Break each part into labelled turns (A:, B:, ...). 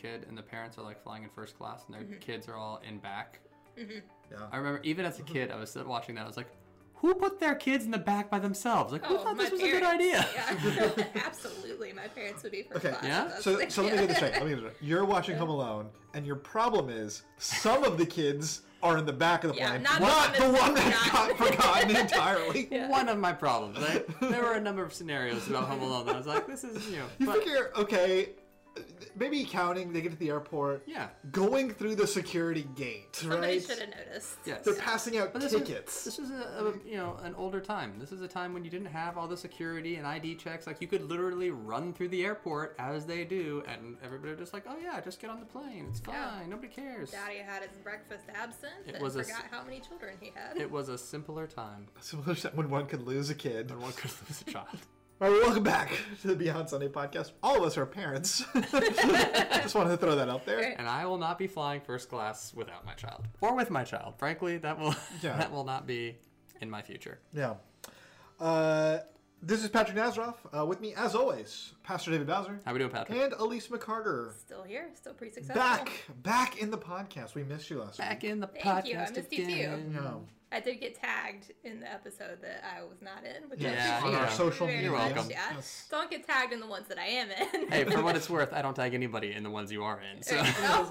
A: kid, and the parents are like flying in first class, and their kids are all in back.
B: Yeah.
A: I remember even as a kid, I was still watching that. I was like, who put their kids in the back by themselves? Like, who thought this was a good idea?
C: Yeah. Absolutely. My parents would be first class.
A: Yeah?
B: So let me get this straight. You're watching Home Alone, and your problem is some of the kids are in the back of the plane,
C: not
B: the one that got forgotten entirely.
A: One of my problems. Right? There were a number of scenarios about Home Alone that I was like, this is,
B: You figure, okay, maybe counting, they get to the airport.
A: Yeah.
B: Going through the security gate,
C: Somebody
B: right?
C: should have noticed.
A: Yes.
B: They're passing out
A: This
B: tickets.
A: was an older time. This is a time when you didn't have all the security and ID checks. Like, you could literally run through the airport as they do, and everybody was just like, oh yeah, just get on the plane. It's fine.
C: Yeah.
A: Nobody cares.
C: Daddy had his breakfast absent and
A: was
C: forgot how many children he had.
A: It was a simpler time
B: Similar to when one could lose a kid.
A: when one could lose a child.
B: All right, welcome back to the Beyond Sunday podcast. All of us are parents. Just wanted to throw that out there.
A: And I will not be flying first class without my child. Or with my child. Frankly, that will not be in my future.
B: Yeah. This is Patrick Nazaroff. With me, as always, Pastor David Bowser.
A: How we doing, Patrick?
B: And Elise McCarter.
C: Still here, still pretty successful.
B: Back in the podcast. We missed you last week.
A: Back in the
C: Thank you, I
A: podcast
C: missed you
A: again.
C: too.
B: Yeah.
C: I did get tagged in the episode that I was not in, which
A: Yeah,
C: I
B: on our
C: appreciate
B: social
C: very
B: media.
A: You're welcome.
C: much, yeah.
B: Yes.
C: Don't get tagged in the ones that I am in.
A: Hey, for what it's worth, I don't tag anybody in the ones you are in. So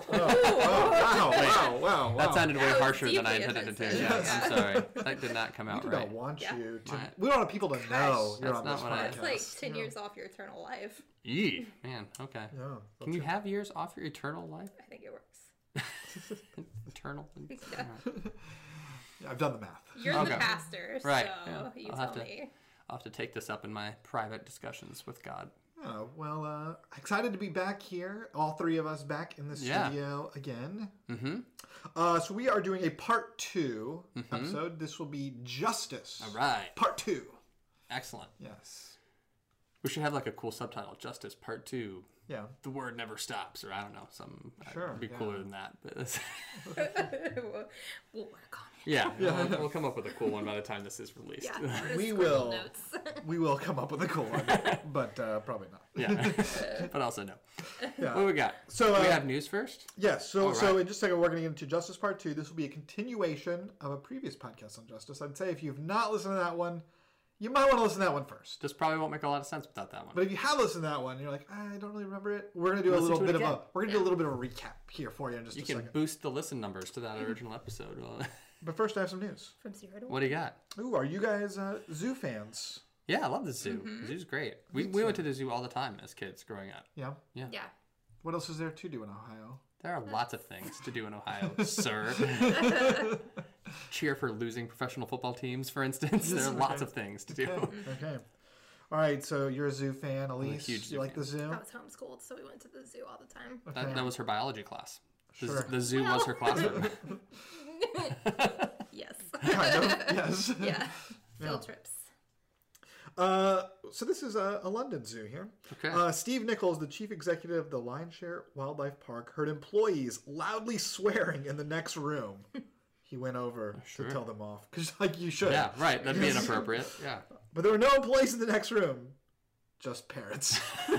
B: Wow.
A: that sounded way
C: That was
A: harsher than I
C: deeply
A: intended it to.
C: offensive.
A: Yes,
C: Yeah.
A: I'm sorry. That did not come out
B: We
A: right.
B: don't want
C: Yeah.
B: you to.
A: My-
B: We don't want people to know you're
A: That's
B: on
A: not
B: this
A: what I-
B: podcast.
C: It's like 10 years off your eternal life.
A: Yee, man. Okay.
B: Yeah,
A: Can you have years off your eternal life?
C: I think it works.
A: Eternal.
C: Yeah.
B: I've done the math.
C: You're
A: Okay.
C: the pastor, so
A: Right. Yeah.
C: you
A: I'll
C: tell
A: have
C: me.
A: I'll have to take this up in my private discussions with God.
B: Oh, well, excited to be back here. All three of us back in the
A: Yeah.
B: studio again. Mm-hmm. So we are doing a part 2 episode. This will be Justice.
A: All right.
B: Part 2.
A: Excellent.
B: Yes.
A: We should have like a cool subtitle, Justice Part 2.
B: Yeah.
A: The word never stops, or I don't know,
B: Sure,
A: it'd be
B: yeah.
A: cooler than that. But
C: We'll work on it.
A: yeah, we'll come up with a cool one by the time this is released.
C: Yeah.
B: We
C: Scribble
B: will.
C: Notes.
B: We will come up with a cool one, but probably not.
A: Yeah. But also no.
B: Yeah.
A: What do we got?
B: So,
A: we have news first?
B: Yes, so
A: All
B: so
A: right.
B: in just a second, we're going to get into Justice Part 2. This will be a continuation of a previous podcast on Justice. I'd say if you've not listened to that one, you might want to listen to that one first.
A: This probably won't make a lot of sense without that one.
B: But if you have listened to that one, and you're like, I don't really remember it. We're going to do
A: Listen to it again.
B: We're going to do a little bit of a recap here for you in just
A: You
B: a
A: can
B: second.
A: boost the listen numbers to that original episode.
B: But first, I have some news.
C: From 0 to 1.
A: What do you got?
B: Ooh, are you guys zoo fans?
A: Yeah, I love the zoo. The zoo's great. We went to the zoo all the time as kids growing up.
B: Yeah.
C: Yeah.
B: What else is there to do in Ohio?
A: There are lots of things to do in Ohio, sir. Cheer for losing professional football teams, for instance. There are lots of things to do.
B: Okay. All right, so you're a zoo fan, Elise.
A: huge zoo
B: you like
A: fan.
B: the zoo?
C: I was homeschooled, so we went to the zoo all the time.
A: That was her biology class.
B: Sure.
A: The zoo was her classroom.
C: Yes.
B: Kind of, yes.
C: Yeah. Field trips.
B: So this is a London zoo here.
A: Okay.
B: Steve Nichols, the chief executive of the Lionshare Wildlife Park, heard employees loudly swearing in the next room. He went over
A: Sure.
B: to tell them off. Because, like, you should.
A: Yeah, right. That'd be inappropriate. Yeah.
B: But there were no employees in the next room. Just parents.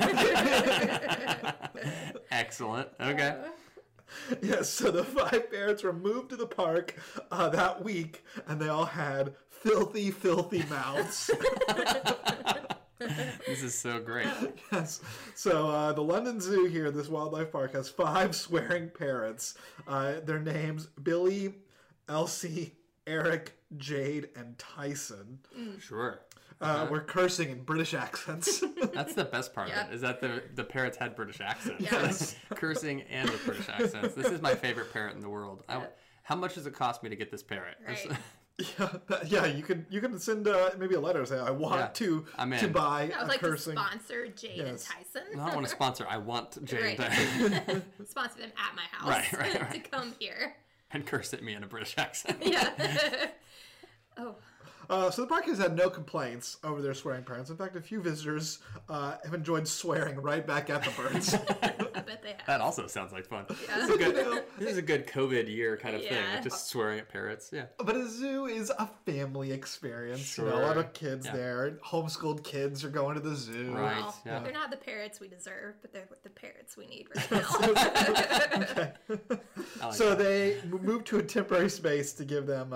A: Excellent. Okay.
B: Yes, so the 5 parents were moved to the park that week, and they all had filthy, filthy mouths.
A: This is so great.
B: Yes. So the London Zoo here, this wildlife park, has 5 swearing parents. Their names, Billy, Elsie, Eric, Jade, and Tyson,
A: Sure.
B: were cursing in British accents.
A: That's the best part
C: Yeah.
A: of it, is that the parrots had British accents.
C: Yes.
A: Cursing and with British accents. This is my favorite parrot in the world. How much does it cost me to get this parrot?
C: Right.
B: Yeah, you can send maybe a letter saying, I want
A: I'm in.
B: to buy
C: I
B: a
C: would like to
B: cursing.
C: sponsor Jade
B: Yes.
C: and Tyson.
A: I don't want to sponsor. I want Jane
C: Right. Sponsor them at my house
A: Right.
C: to come here.
A: and curse at me in a British accent.
C: Yeah. Oh.
B: So the park has had no complaints over their swearing parents. In fact, a few visitors have enjoyed swearing right back at the birds.
C: bet they have.
A: That also sounds like fun.
C: Yeah.
A: This is a good COVID year kind of thing.
C: Yeah.
A: Just swearing at parrots. Yeah.
B: But a zoo is a family experience. You know, a lot
A: Sure.
B: of kids
A: Yeah.
B: there. Homeschooled kids are going to the zoo.
A: Right.
C: Well,
A: yeah.
C: they're not the parrots we deserve, but they're the parrots we need right now.
B: Okay.
A: I like
B: So
A: that.
B: they move to a temporary space to give them,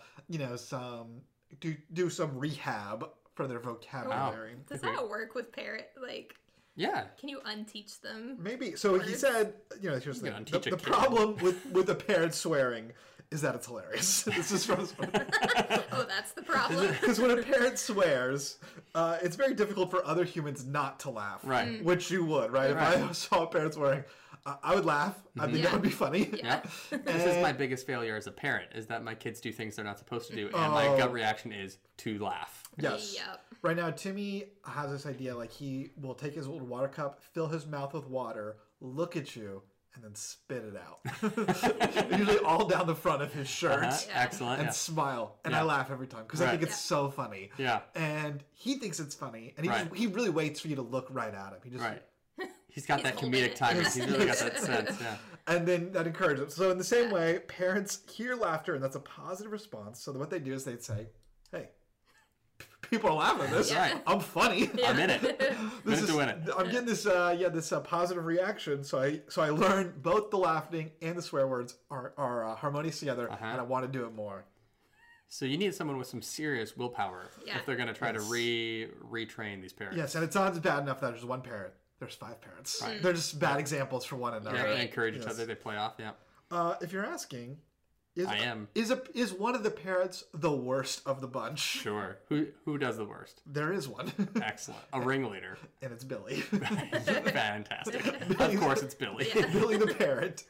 B: some do some rehab for their vocabulary.
C: Does that work with parrot? Like,
A: Yeah.
C: can you unteach them?
B: Maybe. So he
C: Words.
B: said, here's the
A: You
B: thing.
A: unteach a
B: The
A: kid.
B: problem with the parrot swearing is that it's hilarious. This is from
C: Oh, that's the problem.
B: because when a parrot swears, it's very difficult for other humans not to laugh.
A: Right.
B: Which you would, right? If I
A: Right.
B: saw a parrot swearing, I would laugh. I think that
C: Yeah.
B: would be funny.
C: Yeah.
A: This is my biggest failure as a parent, is that my kids do things they're not supposed to do, and my
B: Oh.
A: gut reaction is to laugh.
B: Yes.
C: Yep.
B: Right now, Timmy has this idea like he will take his little water cup, fill his mouth with water, look at you, and then spit it out. Usually all down the front of his shirt.
A: Uh-huh.
C: Yeah.
A: Excellent.
B: And
A: Yeah.
B: smile. And
A: Yeah.
B: I laugh every time because I
A: Right.
B: think it's so funny.
A: Yeah.
B: And he thinks it's funny. And
A: Right.
B: he really waits for you to look right at him. He just
A: Right. He's got
C: He's
A: that
C: holding
A: comedic
C: it.
A: timing. He's really got that sense. Yeah.
B: And then that encourages him. So in the same way, parents hear laughter and that's a positive response. So what they do is they'd say, hey, people are laughing at this.
C: Yeah.
A: Right.
B: I'm funny.
A: I'm in it.
B: This
A: Minute to win it.
B: I'm getting this positive reaction. So I learned both the laughing and the swear words are harmonious together,
A: Uh-huh.
B: and I want to do it more.
A: So you need someone with some serious willpower
C: Yeah.
A: if they're going to try to
B: Yes.
A: retrain these parents.
B: Yes, and it's not bad enough that there's one parent. There's 5 parents.
A: Right.
B: They're just bad examples for one another.
A: Yeah,
C: Right.
A: they encourage each
B: Yes.
A: other. They play off. Yeah.
B: If you're asking, is
A: I am.
B: is one of the parrots the worst of the bunch?
A: Sure. Who does the worst?
B: There is one,
A: Excellent. A ringleader.
B: and it's Billy.
A: Fantastic. Of course, it's Billy.
B: Billy the parrot.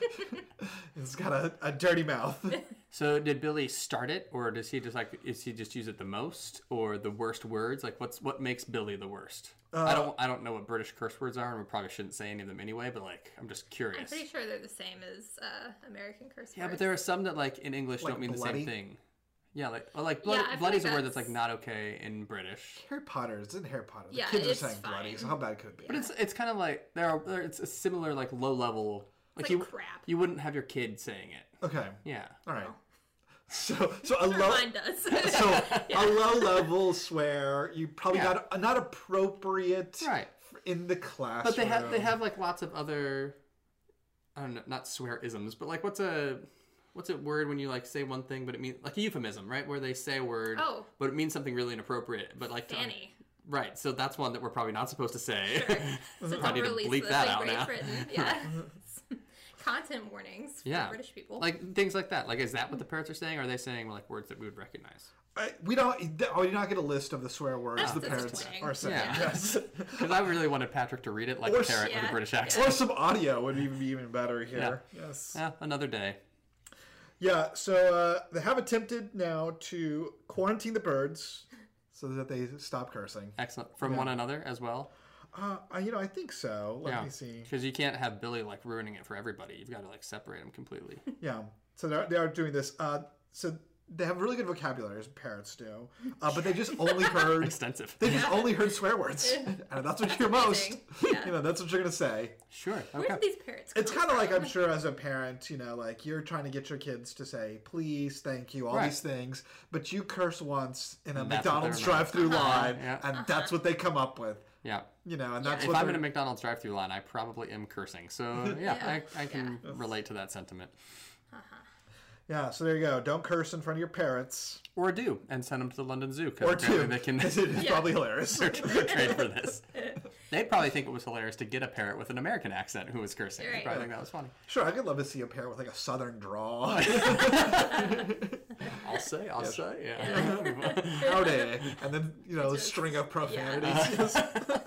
B: He's got a dirty mouth.
A: So did Billy start it, or does he just use it the most, or the worst words? Like what makes Billy the worst? I don't know what British curse words are, and we probably shouldn't say any of them anyway. But like, I'm just
C: I'm
A: curious.
C: pretty sure they're the same as American curse
A: Yeah, but
C: words.
A: there are some that like in English
B: Like
A: don't mean
B: bloody?
A: the same thing. Yeah, like bloody,
C: Yeah, I feel
A: bloody's
C: like
A: a word that's like
C: that's-
A: not okay in British.
B: Harry Potter. It's in Harry Potter. The
C: Yeah,
B: kids are
C: it's
B: saying bloody,
C: fine.
B: so how bad could it be?
A: But it's kind of like it's a similar like low level.
C: It's
A: you
C: like crap.
A: you wouldn't have your kid saying it.
B: Okay.
A: Yeah.
B: All right. So a
C: Sure,
B: low
C: mine does.
B: so a low level swear you probably
A: Yeah.
B: not appropriate
A: Right.
B: in the classroom.
A: But they have like lots of other, I don't know, not swear-isms, but like what's a word when you like say one thing but it means like a euphemism, right? Where they say a word
C: Oh.
A: but it means something really inappropriate. But like
C: Fanny.
A: right, so that's one that we're probably not supposed to say.
C: So
A: I need to
C: don't release
A: bleep
C: this
A: that
C: in
A: out
C: Great
A: now.
C: Britain. Yeah. Content warnings for
A: Yeah.
C: British people.
A: Like things like that. Like is that what the parrots are saying? Or are they saying like words that we would recognize?
B: We don't. Oh, you not get a list of the swear words
C: That's
B: the parents
C: disappointing.
B: are saying.
A: Yeah.
B: Yes.
A: Because I really wanted Patrick to read it like
B: Or
A: a parrot with a
C: yeah.
A: British
B: Or
A: accent.
B: some audio would even be even better here. Yes.
A: Yeah, another day.
B: Yeah. So they have attempted now to quarantine the birds so that they stop cursing.
A: Excellent. From one another as well.
B: I think so. Let me see.
A: Because you can't have Billy like ruining it for everybody. You've got to like separate them completely.
B: Yeah. So they are doing this. So they have really good vocabulary, as parrots do, but they just only heard
A: Extensive.
B: they just only heard swear words, and that's what you hear most.
C: Amazing. Yeah.
B: That's what you're gonna say.
A: Sure.
C: Where
A: Okay.
C: did these parrots
B: It's
C: come
B: kind of like
C: from?
B: I'm sure as a parent, like you're trying to get your kids to say please, thank you, all
A: Right.
B: these things, but you curse once in a
A: And that's what
B: McDonald's
A: they remember.
B: drive-through line,
A: Yeah.
B: and that's what they come up with.
A: Yeah.
B: And that's
A: If
B: what
A: I'm
B: they're-
A: in a McDonald's drive-through line, I probably am cursing. So yeah,
C: Yeah.
A: I can relate to that sentiment.
B: Yeah, so there you go. Don't curse in front of your parents,
A: Or do and send them to the London Zoo
B: or
A: because
B: two.
A: they can
B: It's probably hilarious.
A: trade for this. They'd probably think it was hilarious to get a parrot with an American accent who was cursing. They'd
C: Right.
A: probably think that was funny.
B: Sure, I could love to see a parrot with like a southern drawl.
A: I'll say. Yeah.
B: Howdy, and then a string of profanities.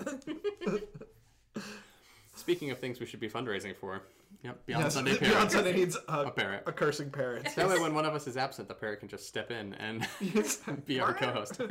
A: Speaking of things we should be fundraising for, yep, Beyond
B: Yes,
A: Sunday
B: Beyond
A: Parrot.
B: Sunday needs
A: A parrot.
B: a cursing parrot.
A: That way, when one of us is absent, the parrot can just step in and be our co-host.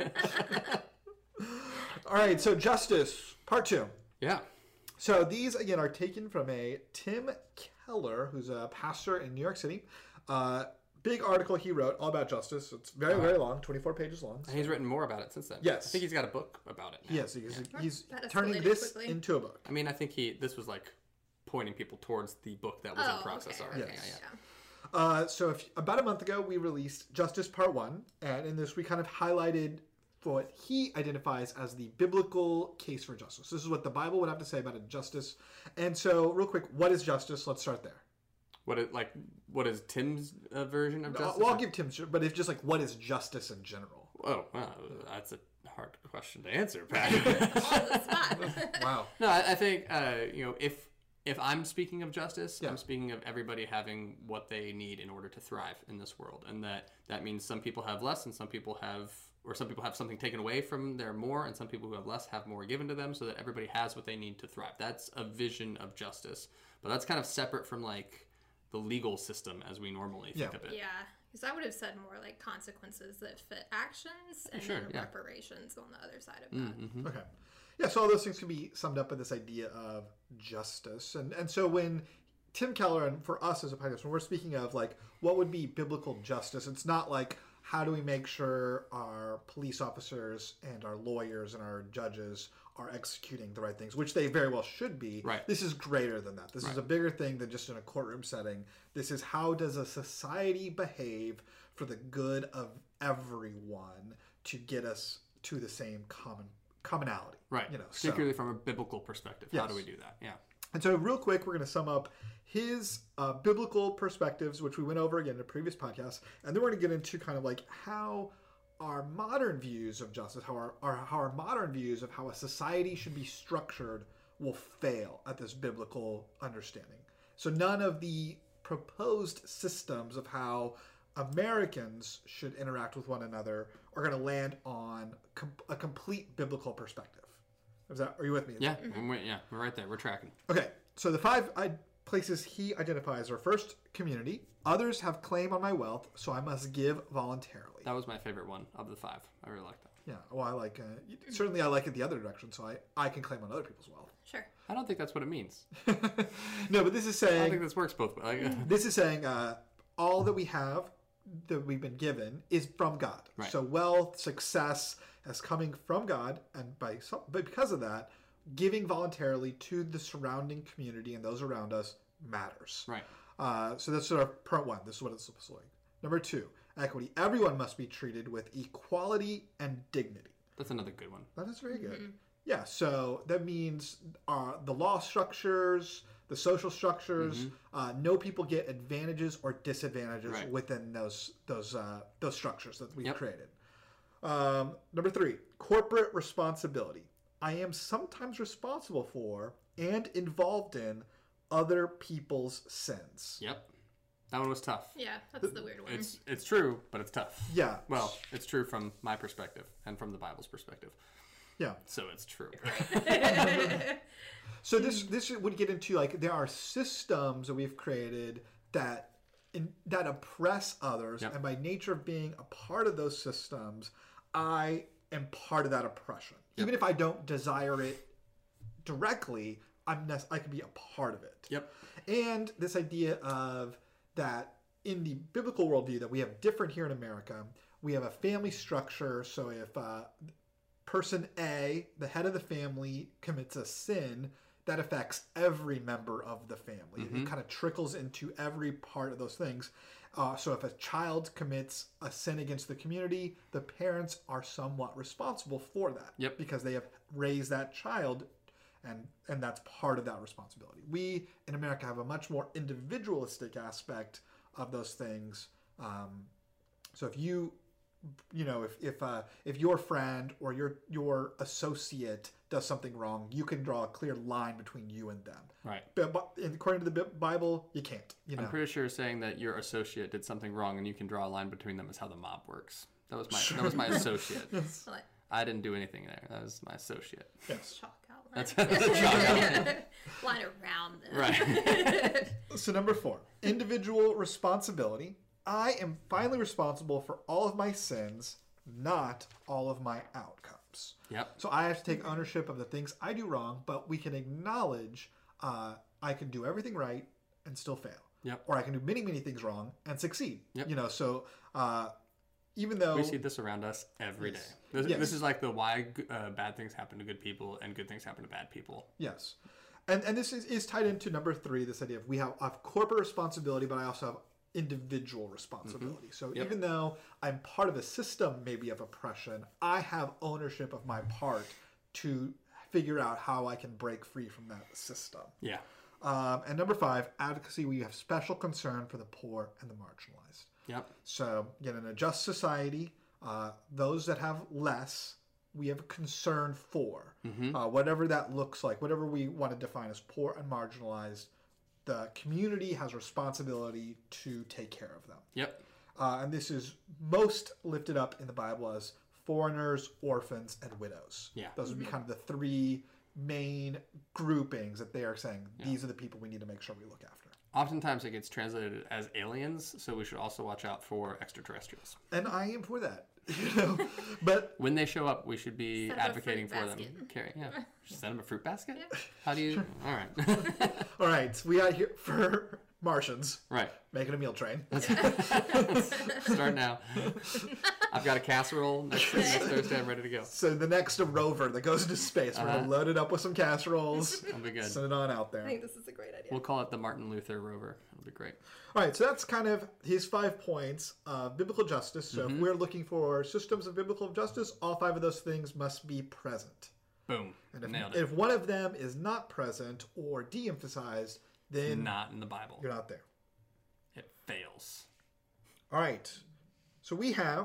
B: All right, so Justice, part 2.
A: Yeah.
B: So these, again, are taken from a Tim Keller, who's a pastor in New York City. Big article he wrote all about justice. It's very, very long, 24 pages long.
A: And he's written more about it since then.
B: Yes.
A: I think he's got a book about it now.
B: Yes, he's
C: That
B: turning
C: escalated
B: this
C: quickly.
B: into a book.
A: I mean, I think this was like pointing people towards the book that was in process
C: okay,
A: already.
C: okay,
A: Yeah.
B: So about a month ago, we released Justice Part 1. And in this, we kind of highlighted what he identifies as the biblical case for justice. This is what the Bible would have to say about a justice. And so, real quick, what is justice? Let's start there.
A: What is Tim's version of justice?
B: Well, I'll give Tim's, but if just like, what is justice in general?
A: Oh, wow, that's a hard question to answer, Pat.
C: On the spot.
B: Wow.
A: No, I think if I'm speaking of justice,
B: Yeah.
A: I'm speaking of everybody having what they need in order to thrive in this world, and that means some people have less, and some people have something taken away from their more, and some people who have less have more given to them, so that everybody has what they need to thrive. That's a vision of justice, but that's kind of separate from like the legal system as we normally think of it.
C: Yeah, because I would have said more like consequences that fit actions and
A: Sure,
C: then
A: yeah.
C: reparations on the other side of that.
A: Mm-hmm.
B: Okay. Yeah, so all those things can be summed up in this idea of justice. And so when Tim Keller, and for us as a podcast, when we're speaking of like what would be biblical justice, it's not like how do we make sure our police officers and our lawyers and our judges are executing the right things, which they very well should be.
A: Right.
B: This is greater than that. This is a bigger thing than just in a courtroom setting. This is how does a society behave for the good of everyone to get us to the same commonality.
A: Right.
B: So-
A: Particularly from a biblical perspective. How do
B: Yes.
A: we do that? Yeah.
B: And so, real quick, we're going to sum up his biblical perspectives, which we went over again in a previous podcast, and then we're going to get into kind of like how our modern views of justice, how our modern views of how a society should be structured will fail at this biblical understanding. So, none of the proposed systems of how Americans should interact with one another are going to land on a complete biblical perspective. Are you with me?
A: Yeah. We're right there. We're tracking.
B: Okay, so the five places he identifies are first, community. Others have claim on my wealth, so I must give voluntarily.
A: That was my favorite one of the 5. I really like that.
B: Yeah, well, I like certainly I like it the other direction, so I can claim on other people's wealth.
C: Sure.
A: I don't think that's what it means.
B: No, but this is
A: I don't
B: saying
A: think this works both ways.
B: this is saying all that we have that we've been given is from God.
A: Right.
B: So wealth, success is coming from God, and but because of that, giving voluntarily to the surrounding community and those around us matters.
A: Right.
B: So that's sort of part 1. This is what it's supposed to like. Number 2, equity. Everyone must be treated with equality and dignity.
A: That's another good one.
B: That is very good. Yeah, so that means the law structures, the social structures, no people get advantages or disadvantages
A: Right.
B: within those structures that we've
A: Yep.
B: created. Number 3, corporate responsibility. I am sometimes responsible for and involved in other people's sins.
A: Yep. That one was tough.
C: Yeah, that's the weird one.
A: It's true, but it's tough.
B: Yeah.
A: Well, it's true from my perspective and from the Bible's perspective.
B: Yeah.
A: So it's true.
B: So this would get into like there are systems that we've created that oppress others,
A: Yep.
B: and by nature of being a part of those systems, I am part of that oppression. Even if I don't desire it directly, I can be a part of it.
A: Yep.
B: And this idea of that in the biblical worldview that we have different here in America, we have a family structure. So if person A, the head of the family, commits a sin, that affects every member of the family. It kind of trickles into every part of those things. So if a child commits a sin against the community, the parents are somewhat responsible for that.
A: Yep.
B: Because they have raised that child, and that's part of that responsibility. We in America have a much more individualistic aspect of those things. So if if your friend or your associate does something wrong, you can draw a clear line between you and them.
A: Right.
B: But according to the Bible, you can't.
A: I'm pretty sure saying that your associate did something wrong and you can draw a line between them is how the mob works. That was my associate.
C: Like,
A: I didn't do anything there. That was my associate.
B: Yes.
C: chalk out line.
A: That's a chalk
C: Line around them.
A: Right.
B: So number 4, individual responsibility. I am finally responsible for all of my sins, not all of my outcomes.
A: Yep.
B: So I have to take ownership of the things I do wrong, but we can acknowledge I can do everything right and still fail.
A: Yep.
B: Or I can do many, many things wrong and succeed.
A: Yep.
B: So even though
A: We see this around us every day.
B: Yes.
A: This is like the why bad things happen to good people and good things happen to bad people.
B: yes. And this is tied into number 3, this idea of we have corporate responsibility, but I also have individual responsibility. So even though I'm part of a system maybe of oppression, I have ownership of my part to figure out how I can break free from that system.
A: Yeah.
B: And number 5, advocacy, we have special concern for the poor and the marginalized.
A: Yep.
B: So, again, in a just society, those that have less, we have a concern for. Whatever that looks like, whatever we want to define as poor and marginalized, the community has responsibility to take care of them.
A: Yep.
B: And this is most lifted up in the Bible as foreigners, orphans, and widows.
A: Yeah.
B: Those would be kind of the 3 main groupings that they are saying, these are the people we need to make sure we look after.
A: Oftentimes it gets translated as aliens, so we should also watch out for extraterrestrials.
B: And I am for that. But
A: when they show up, we should be
C: Send 'em a
A: advocating
C: fruit
A: for them.
C: basket.
A: Send them a fruit basket?
C: Yeah.
A: How do you... All right.
B: all right, so we got here for Martians.
A: Right.
B: Making a meal train.
A: Start now. I've got a casserole. Next Thursday, I'm ready to go.
B: So the next rover that goes into space, we're going to load it up with some casseroles.
A: That'll be good.
B: Send it on out there.
C: I think this is a great idea.
A: We'll call it the Martin Luther rover. It'll be great.
B: All right, so that's kind of his 5 points of biblical justice. So if we're looking for systems of biblical justice, all 5 of those things must be present.
A: Boom.
B: And
A: Nailed it.
B: if one of them is not present or de-emphasized, then
A: Not in the Bible.
B: you're not there.
A: It fails.
B: All right, so we have,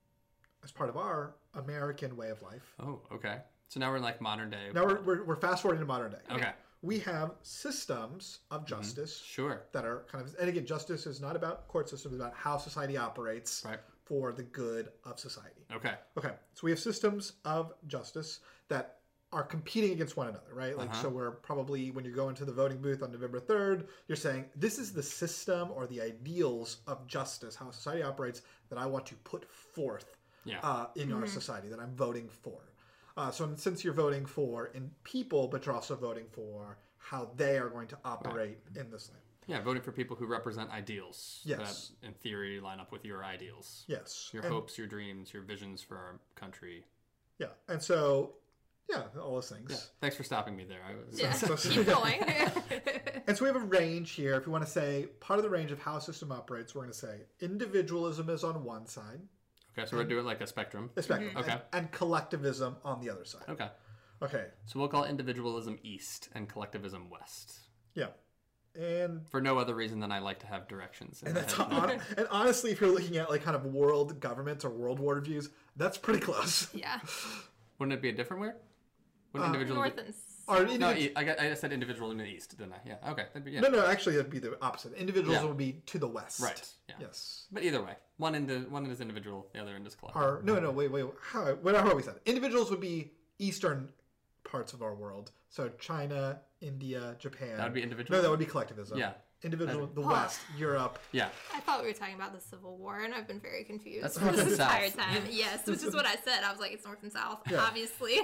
B: as part of our American way of life,
A: Oh, okay. So now we're in like modern day.
B: now we're fast forwarding to modern day.
A: Okay.
B: We have systems of justice
A: Sure.
B: that are kind of, and again, justice is not about court systems, it's about how society operates
A: Right.
B: for the good of society.
A: Okay.
B: Okay, so we have systems of justice that are competing against one another, right? Like, so we're probably, when you go into the voting booth on November 3rd, you're saying, this is the system or the ideals of justice, how society operates, that I want to put forth
A: Yeah.
B: in our society, that I'm voting for. So since you're voting for in people, but you're also voting for how they are going to operate in this land.
A: Yeah, voting for people who represent ideals.
B: Yes.
A: That, in theory, line up with your ideals.
B: Yes.
A: Your
B: And-
A: hopes, your dreams, your visions for our country.
B: Yeah, and so, yeah, all those things.
A: Yeah. Thanks for stopping me there. I was.
C: Yeah,
B: So-
C: keep going.
B: And so we have a range here. If you want to say part of the range of how a system operates, we're going to say individualism is on one side,
A: Okay, so we're doing like a spectrum.
B: the spectrum,
A: Okay.
B: and collectivism on the other side.
A: Okay.
B: Okay,
A: So we'll call individualism east and collectivism west.
B: yeah, and
A: For no other reason than I like to have directions. In my
B: that's
A: head.
B: and honestly, if you're looking at like kind of world governments or world war views, that's pretty close.
C: Yeah.
A: Wouldn't it be a different word? Wouldn't individual
C: North
A: be...
C: and
B: Or
A: No,
B: individ-
A: I said individual in the east, didn't I? Yeah. Okay. That'd be, yeah.
B: no, actually, that'd be the opposite. Individualism
A: Yeah.
B: would be to the west.
A: Right. Yeah.
B: Yes.
A: But either way, one is individual, the other end is collective.
B: Or no, wait. What have we said? Individuals would be eastern parts of our world. So China, India, Japan.
A: That would be individual?
B: No, that would be collectivism.
A: Yeah.
B: Individual, the West, Europe.
A: Yeah.
C: I thought we were talking about the Civil War, and I've been very confused
A: That's
C: this
A: North and
C: entire
A: South.
C: time. Yes, which is what I said. I was like, it's North and South,
B: Yeah.
C: obviously.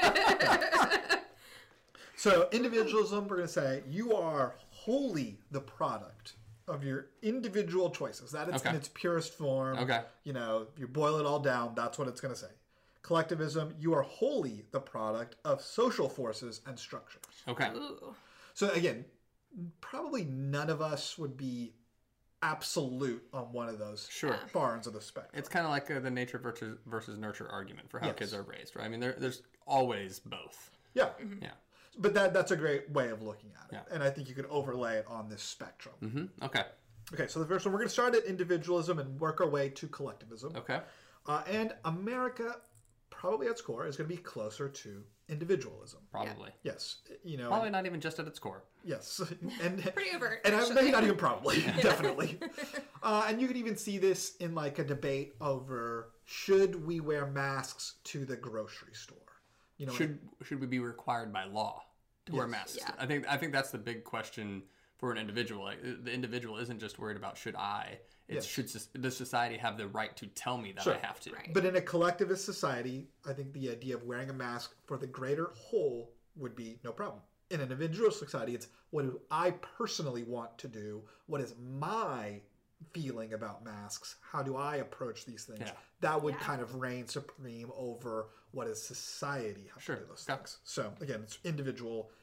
B: So individualism, we're going to say you are wholly the product of your individual choices. That is
A: Okay.
B: in its purest form.
A: Okay.
B: You know, if you boil it all down, that's what it's going to say. Collectivism, you are wholly the product of social forces and structures.
A: Okay.
C: Ooh.
B: So again, probably none of us would be absolute on one of those
A: Sure.
B: far ends of the spectrum.
A: It's kind of like the nature versus nurture argument for how
B: Yes.
A: kids are raised, right? I mean, there's always both.
B: Yeah.
A: Yeah.
B: But that's a great way of looking at it.
A: Yeah.
B: And I think you could overlay it on this spectrum.
A: Mm-hmm. Okay.
B: Okay, so the first one, we're going to start at individualism and work our way to collectivism.
A: Okay.
B: And America, probably at its core, is going to be closer to individualism.
A: Probably.
B: Yes. You know,
A: Probably not even just at its core.
B: yes. And
C: Pretty overt.
B: And
C: actually.
B: maybe not even probably, definitely. And you could even see this in like a debate over should we wear masks to the grocery store? You know,
A: Should we be required by law to wear
B: Yes.
A: masks?
C: Yeah.
A: I think that's the big question for an individual. Like, the individual isn't just worried about should I. It's does society have the right to tell me that
B: Sure.
A: I have to?
C: Right.
B: but in a collectivist society, I think the idea of wearing a mask for the greater whole would be no problem. In an individual society, it's what do I personally want to do? What is my feeling about masks? How do I approach these things?
A: Yeah.
B: That would
C: Yeah.
B: kind of reign supreme over what is society have
A: Sure.
B: to do those
A: Yeah.
B: things. So again, it's individual.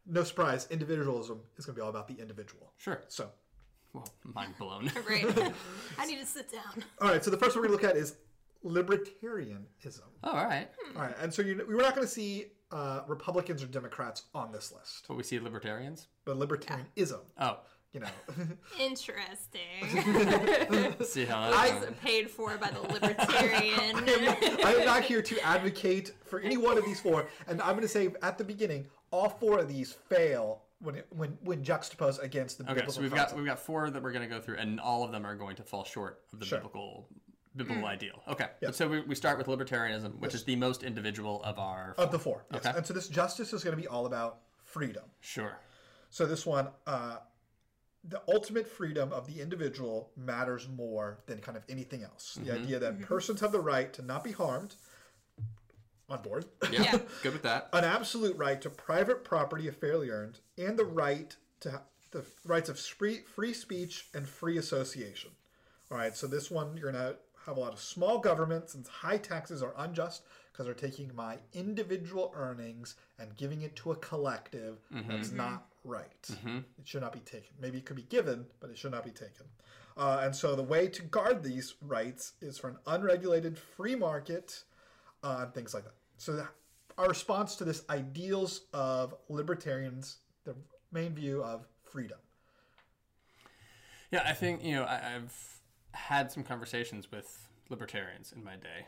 B: no surprise, individualism is going to be all about the individual.
A: Sure.
B: So,
A: Well, mind blown.
C: Right. I need to sit down.
B: all right. So the first one we're going to look at is libertarianism.
A: Oh, all right.
B: All right, and so we're not going to see Republicans or Democrats on this list,
A: But we see libertarians.
B: but libertarianism.
A: Oh,
B: You know,
C: Interesting.
A: see how
C: I
A: that's
C: was
A: going.
C: paid for by the libertarian.
B: I am not here to advocate for any one of these four, and I'm going to say at the beginning, all four of these fail when juxtaposed against the
A: Okay,
B: biblical
A: so we've
B: concept.
A: got four that we're going to go through, and all of them are going to fall short of the
B: Sure.
A: biblical ideal. Okay, so we start with libertarianism, which is the most individual of our
B: Of the four, yes.
A: Okay.
B: And so this justice is going to be all about freedom.
A: Sure.
B: So this one, the ultimate freedom of the individual matters more than kind of anything else. The idea that persons have the right to not be harmed, on board,
A: Yeah, good with that.
B: an absolute right to private property if fairly earned, and the right to the rights of free speech and free association. All right, so this one you're going to have a lot of small government, since high taxes are unjust because they're taking my individual earnings and giving it to a collective. That's not right. It should not be taken. Maybe it could be given, but it should not be taken. And so the way to guard these rights is for an unregulated free market and things like that. So our response to this ideals of libertarians, the main view of freedom.
A: Yeah, I think I've had some conversations with libertarians in my day,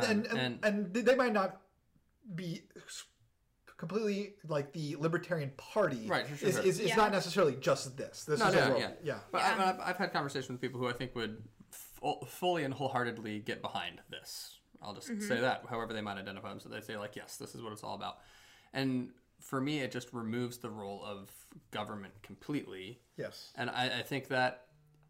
B: And they might not be completely like the Libertarian Party.
A: Right, sure.
B: Is
C: Yeah.
B: not necessarily just this. This is a world. Yeah.
A: But
C: Yeah.
A: I've had conversations with people who I think would fully and wholeheartedly get behind this. I'll just say that, however they might identify them. So they say, like, yes, this is what it's all about. And for me, it just removes the role of government completely.
B: Yes.
A: And I think that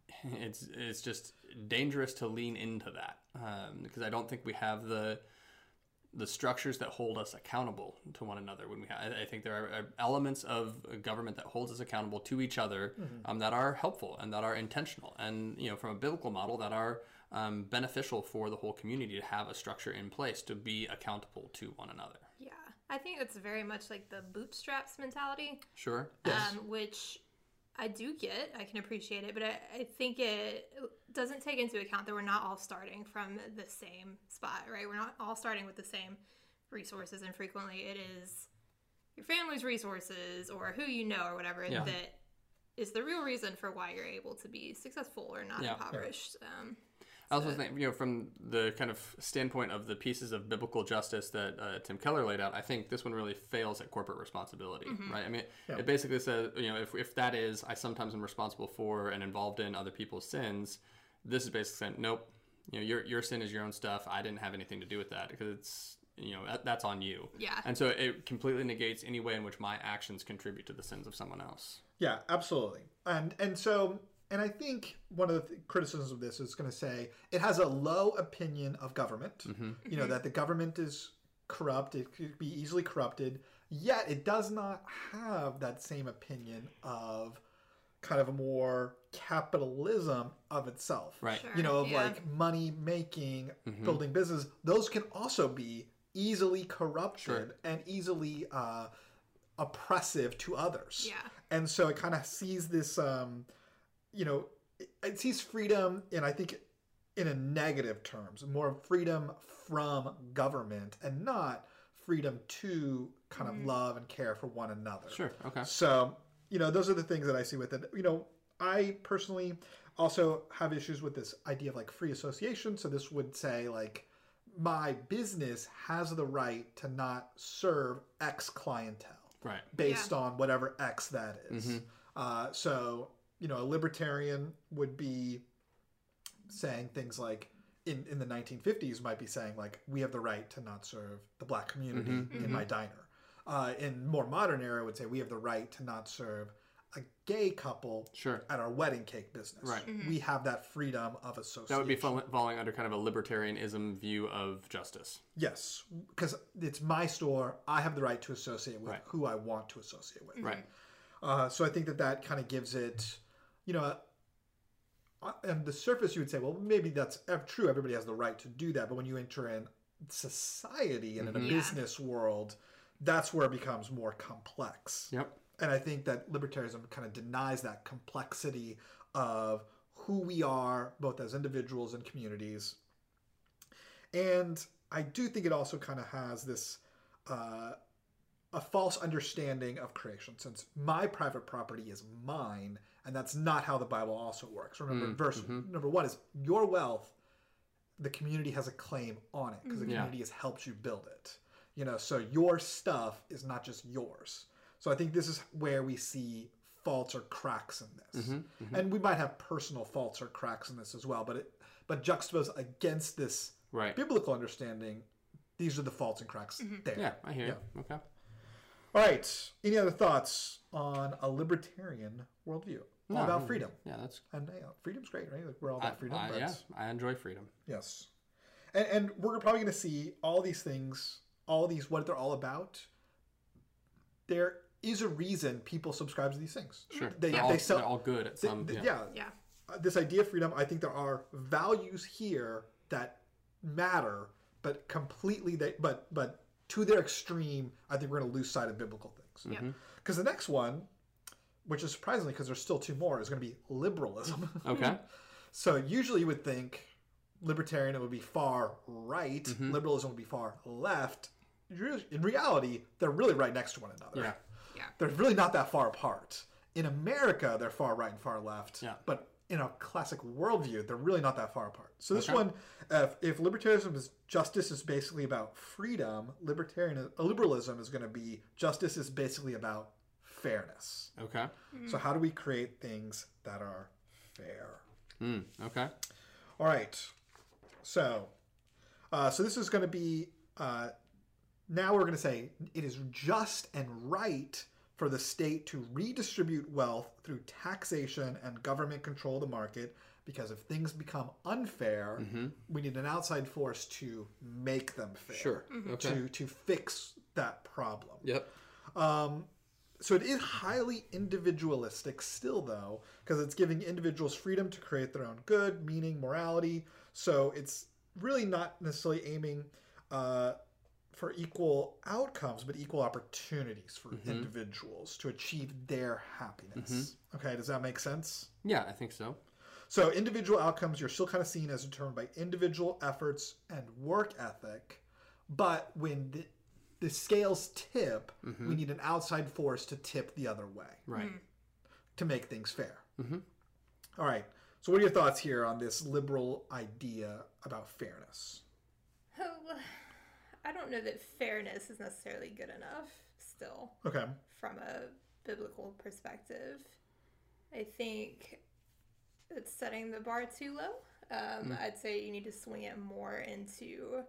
A: it's just dangerous to lean into that because I don't think we have the structures that hold us accountable to one another. I think there are elements of government that holds us accountable to each other that are helpful and that are intentional, and from a biblical model that are beneficial for the whole community to have a structure in place to be accountable to one another.
C: Yeah, I think it's very much like the bootstraps mentality,
A: Sure.
C: which I do get. I can appreciate it, but I think it doesn't take into account that we're not all starting from the same spot, right? We're not all starting with the same resources, and frequently it is your family's resources or who you know or whatever
A: Yeah.
C: that is the real reason for why you're able to be successful or not
A: Yeah.
C: impoverished.
A: I also think, from the kind of standpoint of the pieces of biblical justice that Tim Keller laid out, I think this one really fails at corporate responsibility, right? I mean, it basically says, if that is, I sometimes am responsible for and involved in other people's sins, this is basically saying, nope, your sin is your own stuff. I didn't have anything to do with that because it's, that's on you.
C: Yeah.
A: And so it completely negates any way in which my actions contribute to the sins of someone else.
B: Yeah, absolutely. And I think one of the criticisms of this is going to say it has a low opinion of government. That the government is corrupt, it could be easily corrupted, yet it does not have that same opinion of kind of a more capitalism of itself.
A: Right.
C: Sure.
B: Like money making, building business. Those can also be easily corrupted and easily oppressive to others.
C: Yeah.
B: And so it kind of sees this, it sees freedom, and I think in a negative terms, more freedom from government and not freedom to kind of love and care for one another.
A: Sure. Okay.
B: So, those are the things that I see with it. I personally also have issues with this idea of like free association. So this would say like my business has the right to not serve X clientele.
A: Right.
B: Based on whatever X that is. So, a libertarian would be saying things like, in the 1950s, might be saying like, we have the right to not serve the black community in my diner. In more modern era, would say we have the right to not serve a gay couple at our wedding cake business.
A: Right.
B: We have that freedom of association.
A: That would be falling under kind of a libertarianism view of justice.
B: Yes, because it's my store. I have the right to associate with who I want to associate with.
A: Right.
B: So I think that kind of gives it, on the surface you would say, well, maybe that's true. Everybody has the right to do that. But when you enter in society and in a business world, that's where it becomes more complex.
A: Yep.
B: And I think that libertarianism kind of denies that complexity of who we are, both as individuals and communities. And I do think it also kind of has this a false understanding of creation, since my private property is mine, and that's not how the Bible also works. Remember, verse number 1 is your wealth. The community has a claim on it because the community has helped you build it. So your stuff is not just yours. So I think this is where we see faults or cracks in this, and we might have personal faults or cracks in this as well. But juxtaposed against this biblical understanding, these are the faults and cracks there.
A: Yeah, I hear you. Okay.
B: All right. Any other thoughts on a libertarian worldview? All about freedom.
A: Yeah, that's.
B: And freedom's great, right? Like, we're all about freedom.
A: I enjoy freedom.
B: Yes. And we're probably going to see all these things, what they're all about. There is a reason people subscribe to these things.
A: Sure.
B: They're
A: all good at some.
B: This idea of freedom, I think there are values here that matter, but completely but to their extreme, I think we're going to lose sight of biblical things. Because the next one, which is surprisingly, because there's still 2 more, is going to be liberalism.
A: Okay.
B: So usually you would think libertarian would be far right, liberalism would be far left. In reality, they're really right next to one another.
C: Yeah.
B: They're really not that far apart. In America, they're far right and far left. Yeah. But in a classic worldview, they're really not that far apart. So this one, if libertarianism is justice is basically about freedom, liberalism is going to be justice is basically about fairness.
A: Okay.
B: So how do we create things that are fair?
A: Okay.
B: All right. So this is going to be, now we're going to say it is just and right for the state to redistribute wealth through taxation and government control of the market, because if things become unfair, we need an outside force to make them fair.
A: Sure. Okay.
B: To fix that problem.
A: Yep.
B: So it is highly individualistic still, though, because it's giving individuals freedom to create their own good, meaning, morality. So it's really not necessarily aiming for equal outcomes, but equal opportunities for individuals to achieve their happiness. Okay, does that make sense?
A: Yeah, I think so.
B: So individual outcomes, you're still kind of seen as determined by individual efforts and work ethic, but when the scales tip, we need an outside force to tip the other way.
A: Right.
B: To make things fair. All right. So what are your thoughts here on this liberal idea about fairness?
C: Oh, I don't know that fairness is necessarily good enough still.
B: Okay.
C: From a biblical perspective. I think it's setting the bar too low. I'd say you need to swing it more into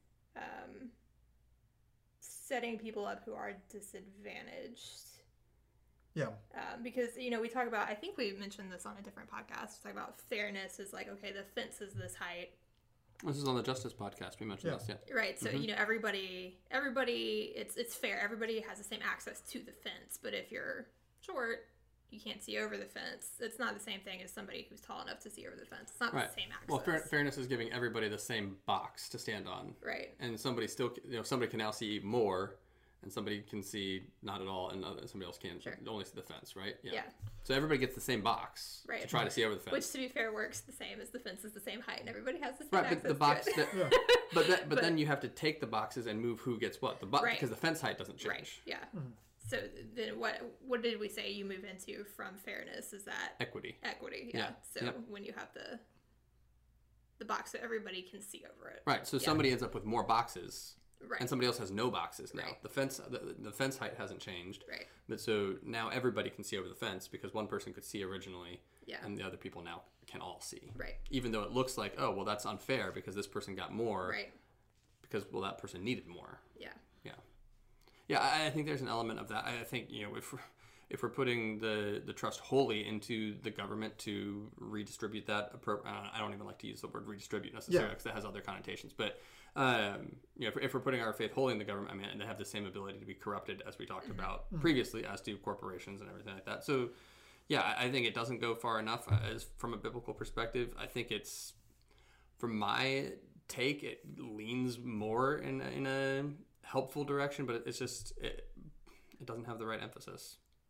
C: setting people up who are disadvantaged.
B: Yeah.
C: Because, we talk about, I think we mentioned this on a different podcast, we talk about fairness is like, okay, the fence is this height.
A: This is on the Justice podcast. We mentioned this, yeah.
C: Right. So, everybody, it's fair. Everybody has the same access to the fence. But if you're short, you can't see over the fence. It's not the same thing as somebody who's tall enough to see over the fence. It's not the same access.
A: Well, fairness is giving everybody the same box to stand on.
C: Right.
A: And somebody still, somebody can now see more, and somebody can see not at all, and somebody else can only see the fence, right? Yeah. So everybody gets the same box to try to see over the fence.
C: Which, to be fair, works the same as the fence is the same height, and everybody has the same
A: right,
C: access
A: but the box,
C: to it.
A: but then you have to take the boxes and move who gets what, because the fence height doesn't change.
C: Right. Yeah. So then what did we say you move into from fairness? Is that
A: equity?
C: Equity. Yeah. So when you have the box so everybody can see over it.
A: Right. So somebody ends up with more boxes.
C: Right.
A: And somebody else has no boxes now.
C: Right.
A: The fence height hasn't changed.
C: Right.
A: But so now everybody can see over the fence because one person could see originally, and the other people now can all see.
C: Right.
A: Even though it looks like, oh, well, that's unfair because this person got more.
C: Right.
A: Because, well, that person needed more.
C: Yeah.
A: Yeah. Yeah, I think there's an element of that. I think, if we're putting the trust wholly into the government to redistribute that, I don't even like to use the word redistribute necessarily because that has other connotations, but if we're putting our faith wholly in the government, I mean, they have the same ability to be corrupted as we talked about previously, as do corporations and everything like that. So, yeah, I think it doesn't go far enough as from a biblical perspective. I think it's, from my take, it leans more in a helpful direction, but it's just it doesn't have the right emphasis.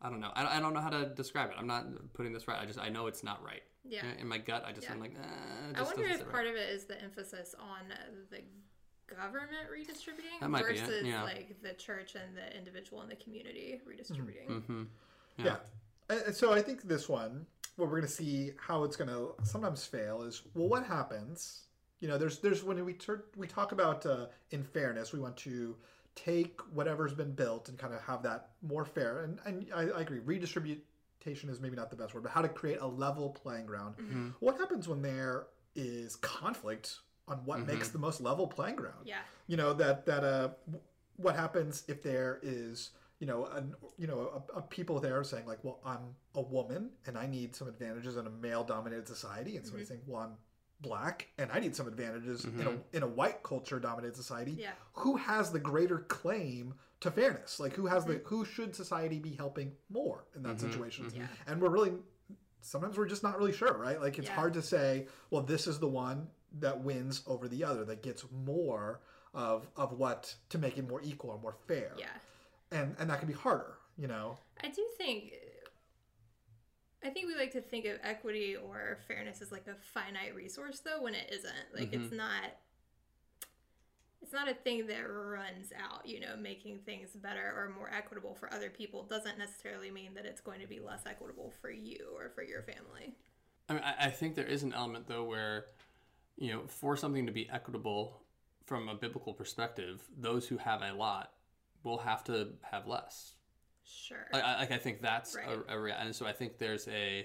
A: I don't know. I don't know how to describe it. I'm not putting this right. I know it's not right.
C: Yeah.
A: In my gut, I'm like, it
C: I
A: just
C: wonder
A: doesn't
C: if
A: sit
C: part
A: right.
C: of it is the emphasis on the government redistributing
A: That might be it,
C: versus
A: yeah.
C: like the church and the individual and the community redistributing.
A: Mm-hmm.
B: Yeah. And so I think this one, what we're going to see how it's going to sometimes fail is, well, what happens? You know, there's when we talk about in fairness, we want to take whatever's been built and kind of have that more fair. And I agree, redistribution is maybe not the best word, but how to create a level playing ground.
C: Mm-hmm.
B: What happens when there is conflict on what makes the most level playing ground?
C: Yeah.
B: You know, what happens if there is, a people there saying like, well, I'm a woman and I need some advantages in a male-dominated society, and somebody's saying, well, I'm black and I need some advantages in a white culture-dominated society.
C: Yeah.
B: Who has the greater claim to fairness? Like, who should society be helping more in that situation?
C: Yeah.
B: And sometimes we're just not really sure, right? Like, it's hard to say, well, this is the one that wins over the other, that gets more of what to make it more equal or more fair.
C: Yeah.
B: And that can be harder, you know?
C: I think we like to think of equity or fairness as like a finite resource, though, when it isn't. Like, it's not a thing that runs out, making things better or more equitable for other people doesn't necessarily mean that it's going to be less equitable for you or for your family.
A: I mean, I think there is an element, though, where, for something to be equitable from a biblical perspective, those who have a lot will have to have less.
C: Sure.
A: I think that's
C: Right.
A: and so I think there's a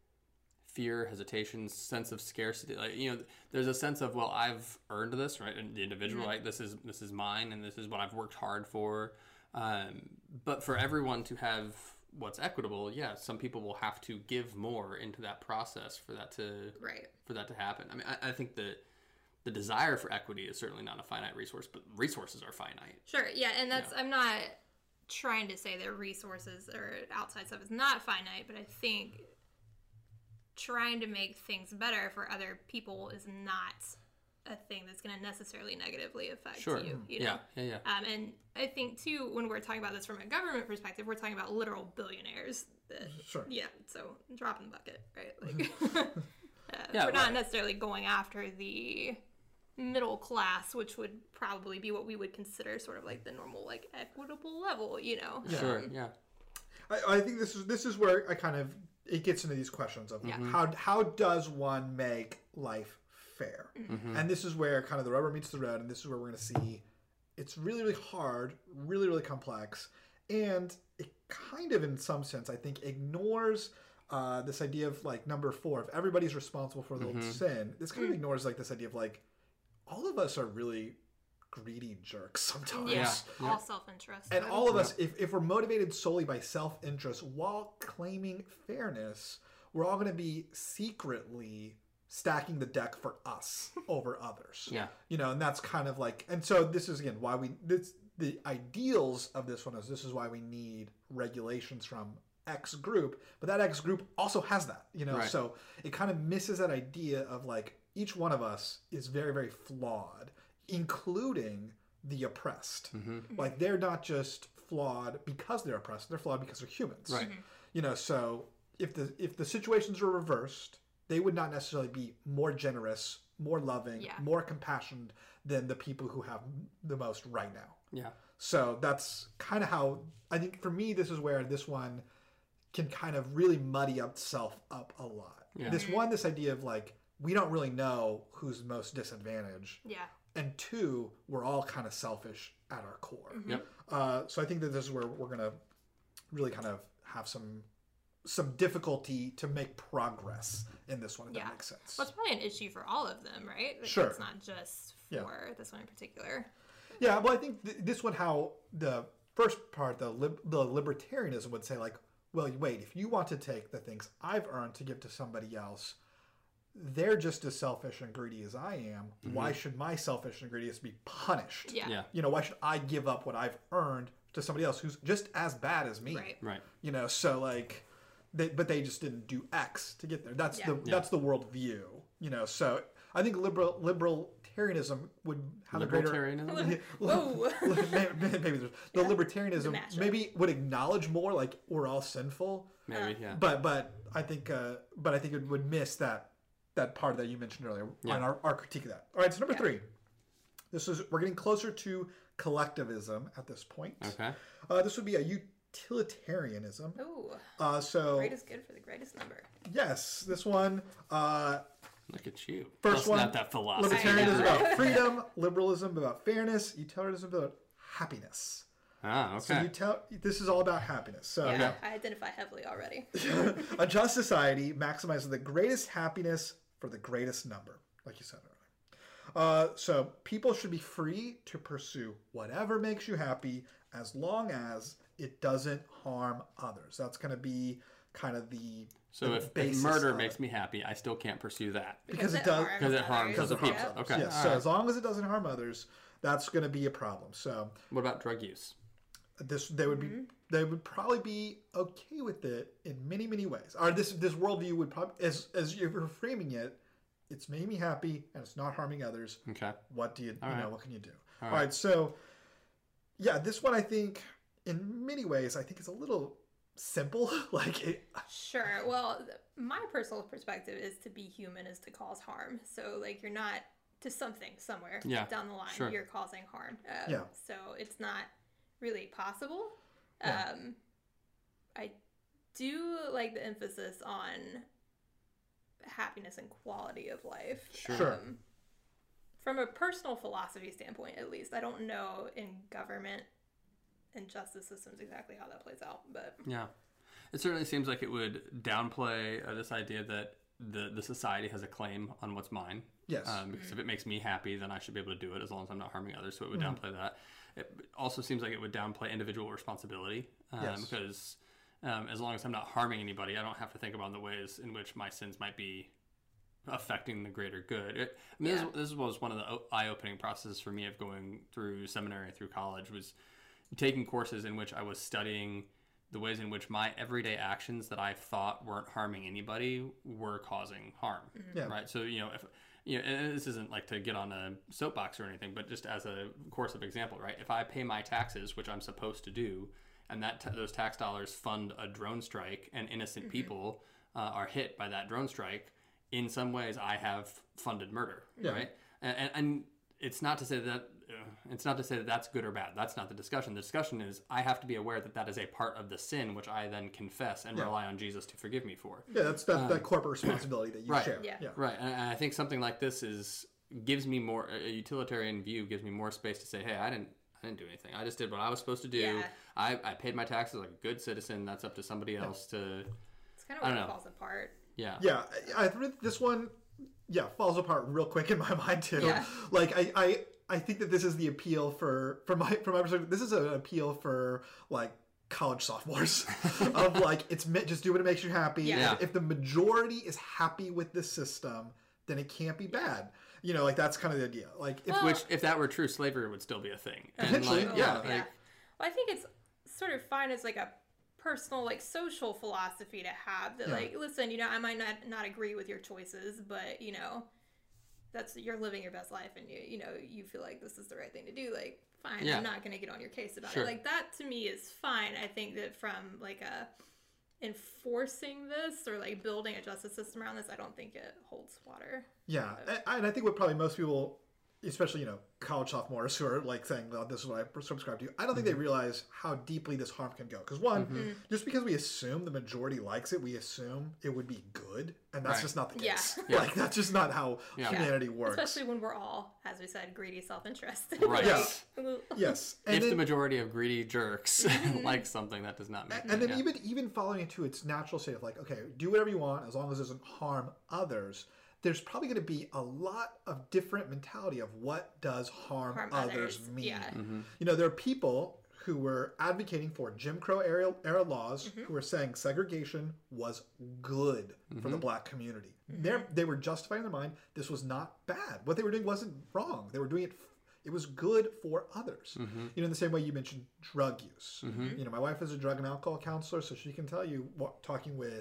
A: fear, hesitation, sense of scarcity. Like, there's a sense of, well, I've earned this, right? And the individual, right? This is mine, and this is what I've worked hard for. But for everyone to have what's equitable, yeah, some people will have to give more into that process for that to happen. I mean, I think that the desire for equity is certainly not a finite resource, but resources are finite.
C: Sure, yeah, and I'm not trying to say that resources or outside stuff is not finite, but I think trying to make things better for other people is not a thing that's going to necessarily negatively affect you.
A: Yeah.
C: And I think, too, when we're talking about this from a government perspective, we're talking about literal billionaires.
B: Sure.
C: Yeah, so drop in the bucket, right? Like, we're not necessarily going after the middle class, which would probably be what we would consider sort of like the normal, like, equitable level,
A: Sure, yeah.
B: I think this is where it gets into these questions of how does one make life fair? And this is where kind of the rubber meets the road, and this is where we're going to see it's really, really hard, really, really complex, and it kind of, in some sense, I think, ignores this idea of, like, number 4, if everybody's responsible for the sin. This kind of ignores, like, this idea of, like, all of us are really greedy jerks sometimes.
C: Yeah, all self-interest.
B: And all of us, if we're motivated solely by self-interest while claiming fairness, we're all going to be secretly stacking the deck for us over others.
A: Yeah.
B: And that's kind of like, and so this is, again, why the ideals of this one is this is why we need regulations from X group, but that X group also has that,
A: Right.
B: So it kind of misses that idea of, like, each one of us is very, very flawed, including the oppressed. Like, they're not just flawed because they're oppressed; they're flawed because they're humans.
A: Right.
B: So if the situations were reversed, they would not necessarily be more generous, more loving, more compassionate than the people who have the most right now.
A: Yeah.
B: So that's kind of how I think, for me, this is where this one can kind of really muddy itself up a lot.
A: Yeah.
B: This idea of, like, we don't really know who's most disadvantaged.
C: Yeah.
B: And 2, we're all kind of selfish at our core.
A: Yep.
B: So I think that this is where we're going to really kind of have some difficulty to make progress in this one, if that makes sense.
C: Well, it's probably an issue for all of them, right? Like,
B: Sure.
C: It's not just for this one in particular.
B: Yeah, well, I think this one, how the first part, the libertarianism would say, like, well, wait, if you want to take the things I've earned to give to somebody else, they're just as selfish and greedy as I am. Why should my selfish and greediness be punished?
C: Yeah.
B: Why should I give up what I've earned to somebody else who's just as bad as me?
C: Right.
B: So, like, but they just didn't do X to get there. That's the world view. So I think libertarianism libertarianism would have a greater...
A: Libertarianism?
C: Whoa.
B: maybe the libertarianism
C: The mashup.
B: maybe would acknowledge more like we're all sinful,
A: Maybe, yeah.
B: but I think it would miss that part that you mentioned earlier on our critique of that. All right, so number 3. We're getting closer to collectivism at this point.
A: Okay.
B: This would be a utilitarianism.
C: Ooh.
B: So
C: Great is good for the greatest number.
B: yes, this one.
A: Look at you.
B: First
A: That's
B: one,
A: not that philosophy.
B: Libertarianism is
C: I know.
B: about freedom, liberalism about fairness, utilitarianism about happiness.
A: Ah,
B: So
A: okay.
B: this is all about happiness. So
C: Yeah, I identify heavily already.
B: a just society maximizes the greatest happiness for the greatest number, like you said earlier. So people should be free to pursue whatever makes you happy as long as it doesn't harm others. That's going to be kind of the
A: So if
B: basis
A: murder
B: of
A: makes
B: it.
A: me happy, I still can't pursue that.
B: Because it does-
A: Because it harms
C: others.
A: other people.
C: Yeah.
A: Okay.
B: Yes.
A: all
B: So
A: right.
B: as long as it doesn't harm others, that's going to be a problem. So
A: What about drug use?
B: they would probably be okay with it in many ways. Or this worldview would probably, as you're framing it, it's made me happy and it's not harming others.
A: Okay.
B: What do you
A: right.
B: what can you do?
A: All
B: All right. So yeah, this one I think in many ways I think it's a little simple. Like it,
C: Sure. Well, my personal perspective is to be human is to cause harm. So, like, you're not to something somewhere
A: Yeah,
C: down the line.
A: sure.
C: You're causing harm.
B: Yeah.
C: So it's not really possible.
B: Yeah.
C: I do like the emphasis on happiness and quality of life.
B: Sure.
C: From a personal philosophy standpoint, at least, I don't know in government and justice systems exactly how that plays out, but
A: Yeah. It certainly seems like it would downplay this idea that the society has a claim on what's mine.
B: Yes.
A: Because if it makes me happy, then I should be able to do it as long as I'm not harming others. So it would
B: Mm-hmm.
A: downplay that. It also seems like it would downplay individual responsibility.
B: Yes.
A: Because as long as I'm not harming anybody, I don't have to think about the ways in which my sins might be affecting the greater good. This was one of the eye-opening processes for me of going through seminary and through college, was taking courses in which I was studying the ways in which my everyday actions that I thought weren't harming anybody were causing harm.
B: Yeah.
A: Right. So, and this isn't like to get on a soapbox or anything, but just as a course of example, right? If I pay my taxes, which I'm supposed to do, and those tax dollars fund a drone strike and innocent people are hit by that drone strike, in some ways I have funded murder, right? And it's not to say that that's good or bad. That's not the discussion. The discussion is I have to be aware that is a part of the sin, which I then confess and rely on Jesus to forgive me for.
B: Yeah, that's that corporate responsibility that you
A: right.
B: share.
C: Yeah.
A: Right. And I think something like this gives me more, a utilitarian view gives me more space to say, hey, I didn't do anything. I just did what I was supposed to do.
C: Yeah.
A: I paid my taxes like a good citizen. That's up to somebody else to.
C: it's kind of
A: I
C: where
A: don't
C: it
A: know.
C: falls apart.
A: Yeah.
B: Yeah, I think this one, falls apart real quick in my mind too.
C: Yeah.
B: Like I think that this is the appeal from my perspective. This is an appeal for like college sophomores of like just do what it makes you happy.
C: Yeah.
B: If the majority is happy with the system, then it can't be bad. Like that's kind of the idea. Like
A: If that were true, slavery would still be a thing. And
B: Potentially,
A: like,
B: yeah.
A: like,
C: Well, I think it's sort of fine as like a personal, like social philosophy to have that, like, listen, I might not agree with your choices, but that's you're living your best life, and you feel like this is the right thing to do. Like, fine,
A: Yeah.
C: I'm not going to get on your case about
A: Sure.
C: it. Like that to me is fine. I think that from like enforcing this or like building a justice system around this, I don't think it holds water.
B: Yeah, and I think what probably most people, especially college sophomores who are like saying, well, this is what I subscribe to, I don't think they realize how deeply this harm can go. Because one, just because we assume the majority likes it, we assume it would be good, and that's
A: Right.
B: just not the
C: Yeah.
B: case.
A: Yeah.
B: Like that's just not how humanity works.
C: Especially when we're all, as we said, greedy, self-interested.
A: Right.
B: Yes, and
A: if
B: then,
A: the majority of greedy jerks like something, that does not make
B: and then
A: yeah.
B: even following into its natural state of like, okay, do whatever you want as long as it doesn't harm others. There's probably going to be a lot of different mentality of what does harm others mean.
C: Yeah.
B: There are people who were advocating for Jim Crow era laws who were saying segregation was good for the black community. They were justifying in their mind this was not bad. What they were doing wasn't wrong. They were doing it. It was good for others. In the same way you mentioned drug use. My wife is a drug and alcohol counselor, so she can tell you, talking with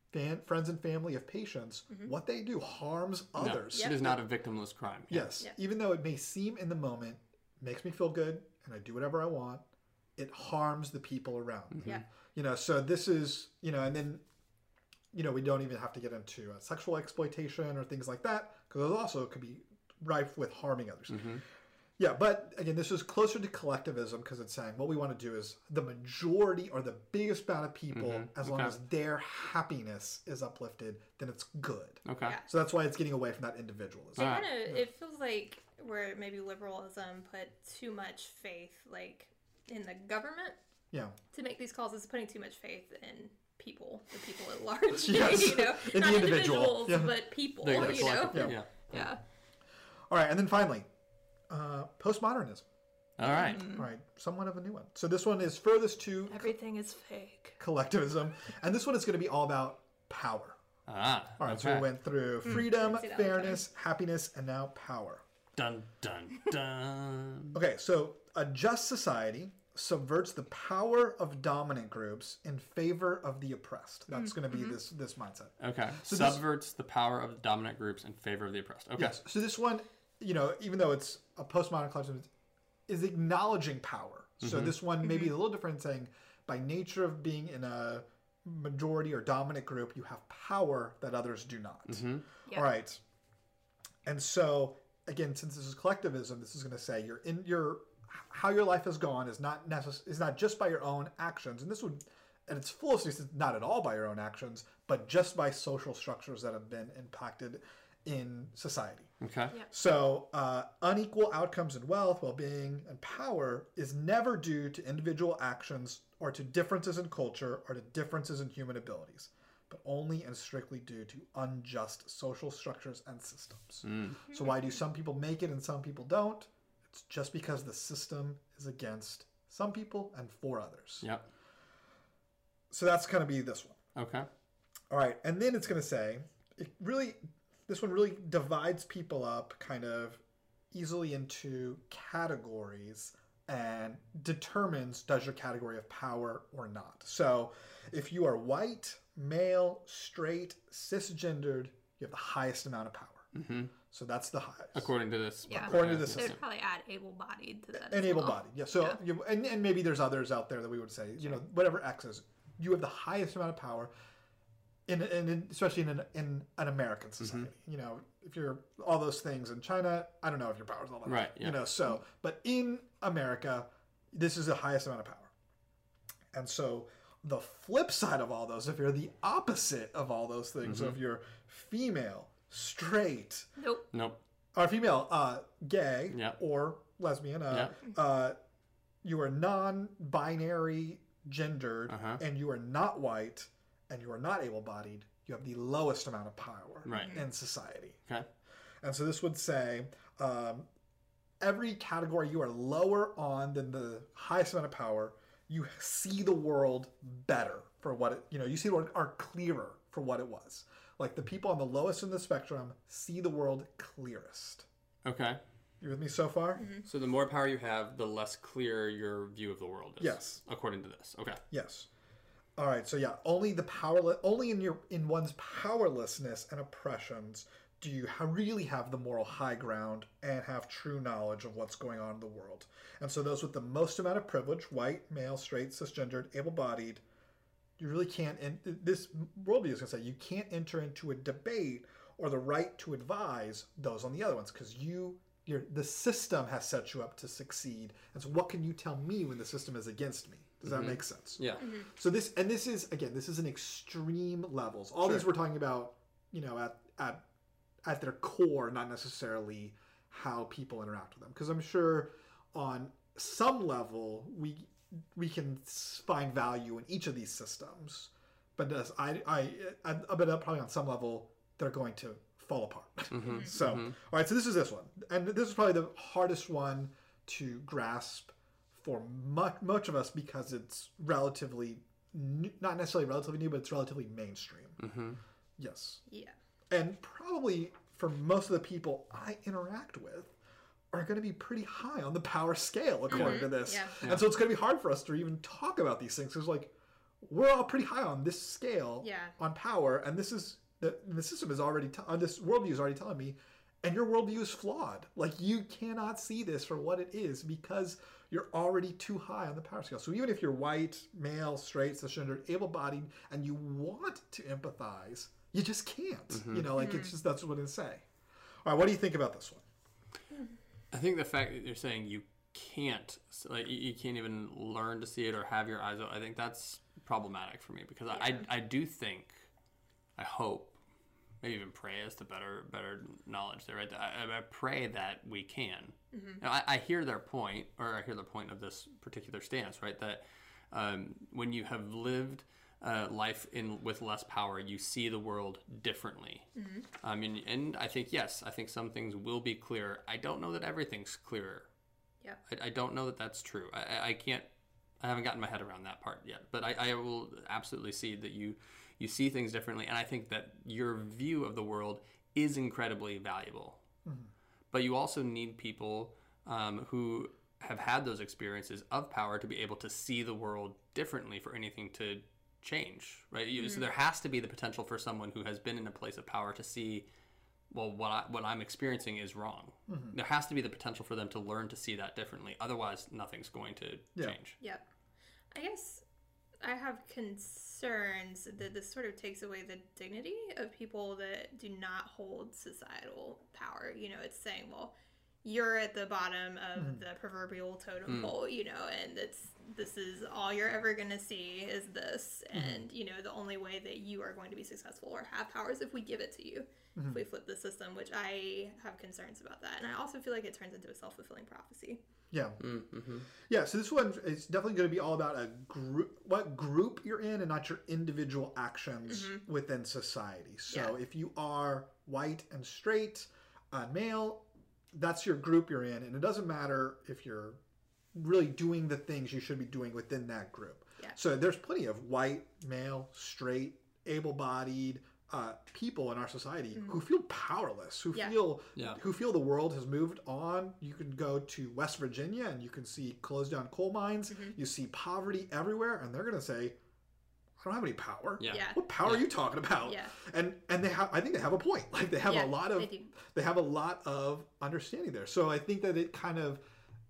B: friends and family of patients, what they do harms others.
A: It is not a victimless crime.
B: Yes.
C: Yeah.
B: Even though it may seem in the moment, makes me feel good, and I do whatever I want, it harms the people around me.
C: Yeah.
B: You know, so this is, you know, and then, you know, we don't even have to get into sexual exploitation or things like that, because those also could be rife with harming others. Yeah, but again, this is closer to collectivism because it's saying what we want to do is the majority or the biggest amount of people, as long as their happiness is uplifted, then it's good.
A: Okay.
C: Yeah.
B: So that's why it's getting away from that individualism.
C: It kind of it feels like where maybe liberalism put too much faith, like in the government,
B: Yeah.
C: to make these calls is putting too much faith in people, the people at large.
B: Yes.
C: You know,
B: In the
C: not
B: individual.
C: individuals,
B: Yeah.
C: but people.
A: The
C: You know,
A: collective, yeah.
C: yeah.
B: All right, and then finally, postmodernism.
A: All right.
B: All right, somewhat of a new one. So this one is furthest to
C: Everything is fake.
B: collectivism, and this one is going to be all about power.
A: Ah.
B: All right,
A: okay.
B: so we went through freedom,
C: I see that one
B: fairness, happiness, and now power.
A: Dun dun dun.
B: Okay, so a just society subverts the power of dominant groups in favor of the oppressed. That's going to be this mindset.
A: Okay.
B: So
A: Subverts the power of the dominant groups in favor of the oppressed. Okay.
B: Yes. So this one, you know, even though it's a postmodern collectivism, is acknowledging power. So this one may be a little different, saying by nature of being in a majority or dominant group, you have power that others do not.
C: Yeah.
B: All right. And so again, since this is collectivism, this is going to say how your life has gone is not just by your own actions, and this would, at its fullest extent, not at all by your own actions, but just by social structures that have been impacted in society.
A: Okay.
C: Yeah.
B: So unequal outcomes in wealth, well-being, and power is never due to individual actions or to differences in culture or to differences in human abilities, but only and strictly due to unjust social structures and systems. So why do some people make it and some people don't? It's just because the system is against some people and for others.
A: Yep.
B: So that's going to be this one.
A: Okay.
B: All right, and then it's going to say, this one really divides people up kind of easily into categories and determines does your category of power or not. So if you are white, male, straight, cisgendered, you have the highest amount of power. So that's the highest.
A: According to this.
C: Yeah.
B: According to this
C: They'd
B: system.
C: probably add able-bodied to that.
B: And
C: as well.
B: able-bodied, yeah. So and maybe there's others out there that we would say, you know, whatever X is, you have the highest amount of power, especially in an American society. You know, if you're all those things in China, I don't know if your power's all that.
A: Right, yeah.
B: You know, so but in America, this is the highest amount of power. And so the flip side of all those, if you're the opposite of all those things, so if you're female, straight,
C: Nope.
B: or female, gay,
A: Yeah.
B: or lesbian, you are non-binary gendered, and you are not white, and you are not able-bodied, you have the lowest amount of power in society.
A: Okay.
B: And so this would say every category you are lower on than the highest amount of power, you see the world better for what it, you know, you see the world are clearer for what it was. Like the people on the lowest in the spectrum see the world clearest.
A: Okay.
B: You with me so far?
A: So the more power you have, the less clear your view of the world is.
B: Yes.
A: According to this. Okay.
B: Yes. All right. So yeah, only in one's powerlessness and oppressions do you really have the moral high ground and have true knowledge of what's going on in the world. And so those with the most amount of privilege, white, male, straight, cisgendered, able-bodied, you really can't, this worldview is going to say, you can't enter into a debate or the right to advise those on the other ones because the system has set you up to succeed. And so what can you tell me when the system is against me? Does that make sense?
A: Yeah.
B: So this is an extreme levels. All these we're talking about, you know, at their core, not necessarily how people interact with them. Because I'm sure on some level we can find value in each of these systems, but probably on some level they're going to fall apart. So, all right. So this is this one, and this is probably the hardest one to grasp for much of us because it's relatively not necessarily relatively new, but it's relatively mainstream. Yes.
C: Yeah.
B: And probably for most of the people I interact with are going to be pretty high on the power scale according to this.
C: Yeah.
B: And so it's going to be hard for us to even talk about these things. Because like, we're all pretty high on this scale
C: Yeah.
B: on power, and this is the system is already this worldview is already telling me, and your worldview is flawed. Like, you cannot see this for what it is because you're already too high on the power scale. So even if you're white, male, straight, cisgender, able-bodied, and you want to empathize, you just can't. You know, like it's just that's what it say. All right, what do you think about this one?
A: I think the fact that you're saying you can't, like, you can't even learn to see it or have your eyes open, I think that's problematic for me because I do think, I hope, maybe even pray is the better knowledge there, right? I pray that we can. Now, I hear their point, or I hear the point of this particular stance, right? That when you have lived life with less power, you see the world differently. And I think, yes, I think some things will be clearer. I don't know that everything's clearer.
C: Yeah.
A: I don't know that that's true. I haven't gotten my head around that part yet, but I will absolutely see that you see things differently, and I think that your view of the world is incredibly valuable. But you also need people who have had those experiences of power to be able to see the world differently for anything to change, right? So there has to be the potential for someone who has been in a place of power to see, well, what I'm experiencing is wrong. There has to be the potential for them to learn to see that differently. Otherwise, nothing's going to change.
C: Yep. I guess I have concerns that this sort of takes away the dignity of people that do not hold societal power. You know, it's saying, well, you're at the bottom of the proverbial totem pole, you know, and this is all you're ever going to see is this. And, you know, the only way that you are going to be successful or have power is if we give it to you, if we flip the system, which I have concerns about that. And I also feel like it turns into a self-fulfilling prophecy.
B: Yeah. Yeah, so this one is definitely going to be all about a group, what group you're in, and not your individual actions within society. So if you are white and straight, male, that's your group you're in, and it doesn't matter if you're really doing the things you should be doing within that group.
C: Yeah.
B: So there's plenty of white, male, straight, able-bodied people in our society who feel powerless, who feel the world has moved on. You can go to West Virginia and you can see closed down coal mines. You see poverty everywhere, and they're going to say, I don't have any power.
A: Yeah.
B: What power are you talking about?
C: Yeah.
B: And they have, I think they have a point. Like they have they have a lot of understanding there. So I think that it kind of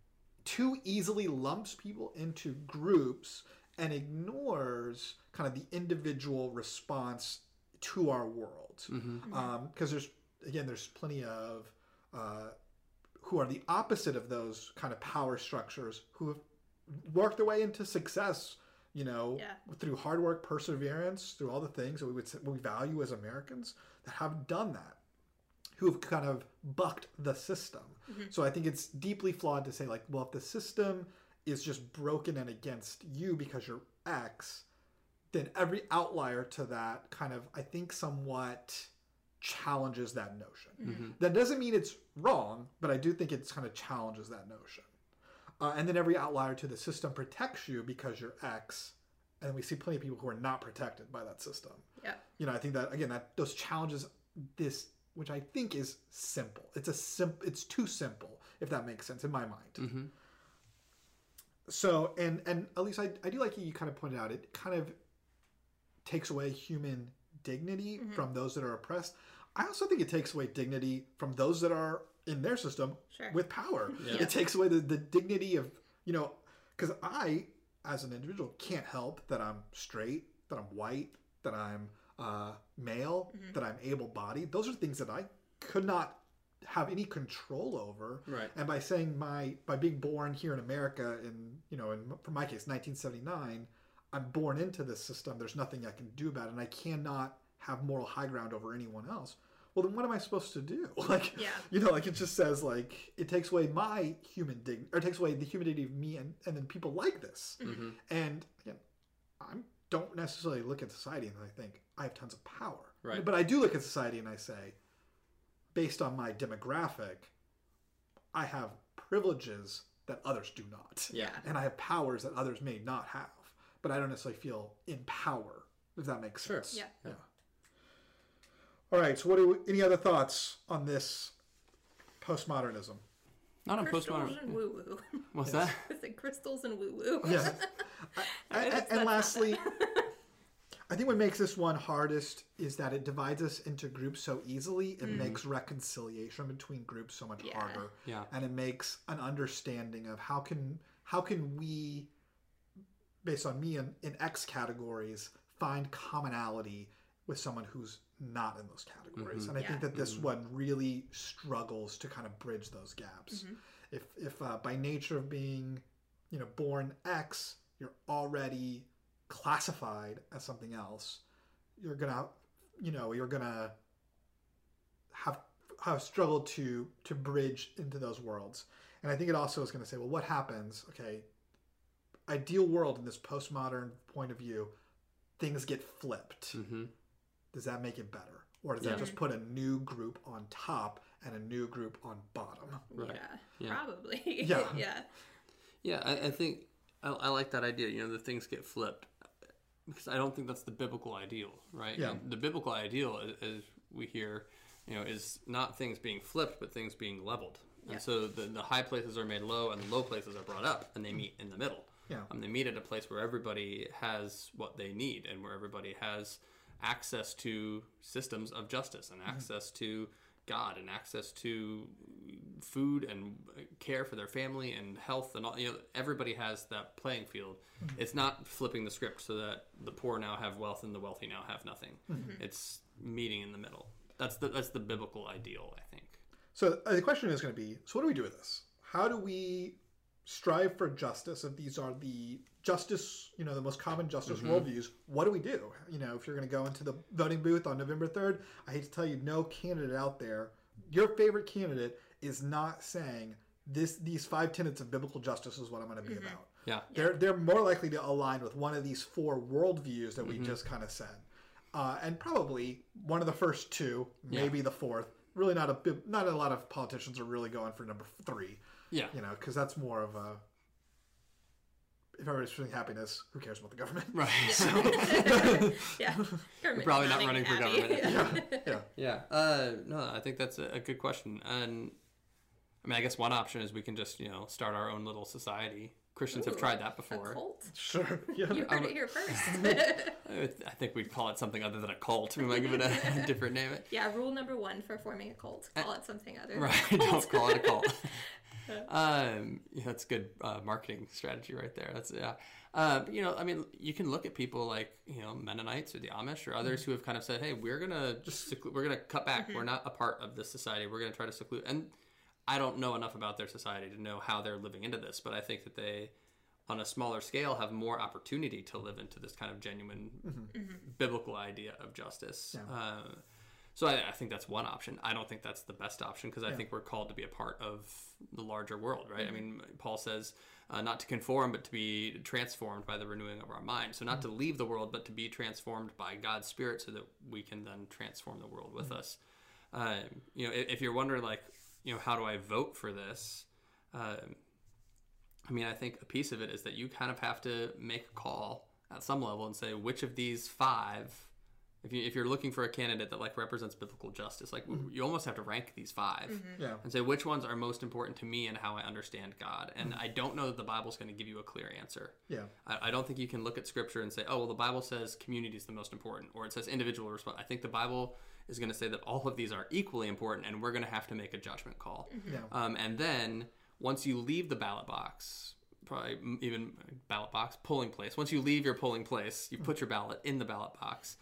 B: too easily lumps people into groups and ignores kind of the individual response to our world. Because there's plenty of who are the opposite of those kind of power structures who have worked their way into success, you know, through hard work, perseverance, through all the things that we value as Americans, that have done that, who have kind of bucked the system. So I think it's deeply flawed to say, like, well, if the system is just broken and against you because you're X, then every outlier to that kind of, I think, somewhat challenges that notion. That doesn't mean it's wrong, but I do think it's kind of challenges that notion. And then every outlier to the system protects you because you're X, and we see plenty of people who are not protected by that system.
C: Yeah.
B: You know, I think that, again, that those challenges this, which I think is simple. It's too simple, if that makes sense, in my mind. So, and at least I do like you kind of pointed out, it kind of takes away human dignity from those that are oppressed. I also think it takes away dignity from those that are in their system with power. It takes away the dignity of, you know, because I, as an individual, can't help that I'm straight, that I'm white, that I'm male, that I'm able-bodied. Those are things that I could not have any control over.
A: Right.
B: And by saying by being born here in America in, you know, for my case, 1979, I'm born into this system. There's nothing I can do about it, and I cannot have moral high ground over anyone else. Well, then what am I supposed to do? Like, you know, like it just says, like, it takes away my human dignity, or it takes away the human dignity of me and then people like this. And again, I don't necessarily look at society and I think I have tons of power.
A: Right.
B: But I do look at society and I say, based on my demographic, I have privileges that others do not.
A: Yeah.
B: And I have powers that others may not have. But I don't necessarily feel in power, if that makes sense.
C: Sure.
B: Yeah. All right. So, any other thoughts on this postmodernism?
A: Not on
C: Crystals
A: postmodern.
C: and woo woo.
A: What's that?
C: I said crystals and woo woo.
B: Yeah. And lastly, I think what makes this one hardest is that it divides us into groups so easily. It makes reconciliation between groups so much harder.
A: Yeah.
B: And it makes an understanding of how can we, based on me in X categories, find commonality with someone who's not in those categories. And I think that this one really struggles to kind of bridge those gaps. If by nature of being, born X, you're already classified as something else, you're gonna have struggled to bridge into those worlds. And I think it also is going to say, well, what happens? Okay, ideal world in this postmodern point of view, things get flipped. Does that make it better, or does that just put a new group on top and a new group on bottom?
A: Right.
C: Yeah, probably.
A: Yeah, I think I like that idea. The things get flipped, because I don't think that's the biblical ideal, right?
B: Yeah.
A: The biblical ideal, as we hear, is not things being flipped, but things being leveled. And so the high places are made low, and the low places are brought up, and they meet in the middle.
B: Yeah.
A: They meet at a place where everybody has what they need, and where everybody has access to systems of justice, and access to God, and access to food and care for their family and health, and all. Everybody has that playing field. It's not flipping the script so that the poor now have wealth and the wealthy now have nothing. It's meeting in the middle. That's the biblical ideal, I think.
B: So the question is going to be, so what do we do with this? How do we strive for justice? If these are the justice, the most common justice worldviews, what do we do? If you're going to go into the voting booth on November 3rd, I hate to tell you, no candidate out there, your favorite candidate, is not saying these 5 tenets of biblical justice is what I'm going to be about.
A: Yeah.
B: They're more likely to align with one of these 4 worldviews that we just kind of said. And probably one of the first 2, maybe the 4th. Really not a lot of politicians are really going for number 3.
A: Yeah.
B: Because that's more of a, if everybody's feeling happiness, who cares about the government?
A: Right.
C: Government
A: Probably not running for government.
B: Yeah.
A: No, I think that's a good question. And I guess one option is we can just, start our own little society. Christians have tried that before.
C: A cult?
B: Sure. Yeah.
C: You heard it here first.
A: I think we'd call it something other than a cult. We might give it a different name.
C: Yeah, rule number 1 for forming a cult. Call it something other than
A: right.
C: a cult.
A: Don't call it a cult. That's good marketing strategy right there. That's but, you can look at people like Mennonites or the Amish or others who have kind of said, "Hey, we're gonna cut back. We're not a part of this society. We're gonna try to seclude." And I don't know enough about their society to know how they're living into this, but I think that they, on a smaller scale, have more opportunity to live into this kind of genuine biblical idea of justice.
B: Yeah.
A: So I think that's one option. I don't think that's the best option, because I think we're called to be a part of the larger world, right? Paul says not to conform, but to be transformed by the renewing of our mind. So not to leave the world, but to be transformed by God's Spirit, so that we can then transform the world with us. If you're wondering, how do I vote for this? I think a piece of it is that you kind of have to make a call at some level and say, which of these 5, if you're looking for a candidate that represents biblical justice, you almost have to rank these 5 and say which ones are most important to me and how I understand God. And I don't know that the Bible's going to give you a clear answer.
B: Yeah.
A: I don't think you can look at Scripture and say, oh, well, the Bible says community is the most important, or it says individual response. I think the Bible is going to say that all of these are equally important, and we're going to have to make a judgment call. And then once you leave the ballot box, probably even ballot box, polling place, once you leave your polling place, you put your ballot in the ballot box,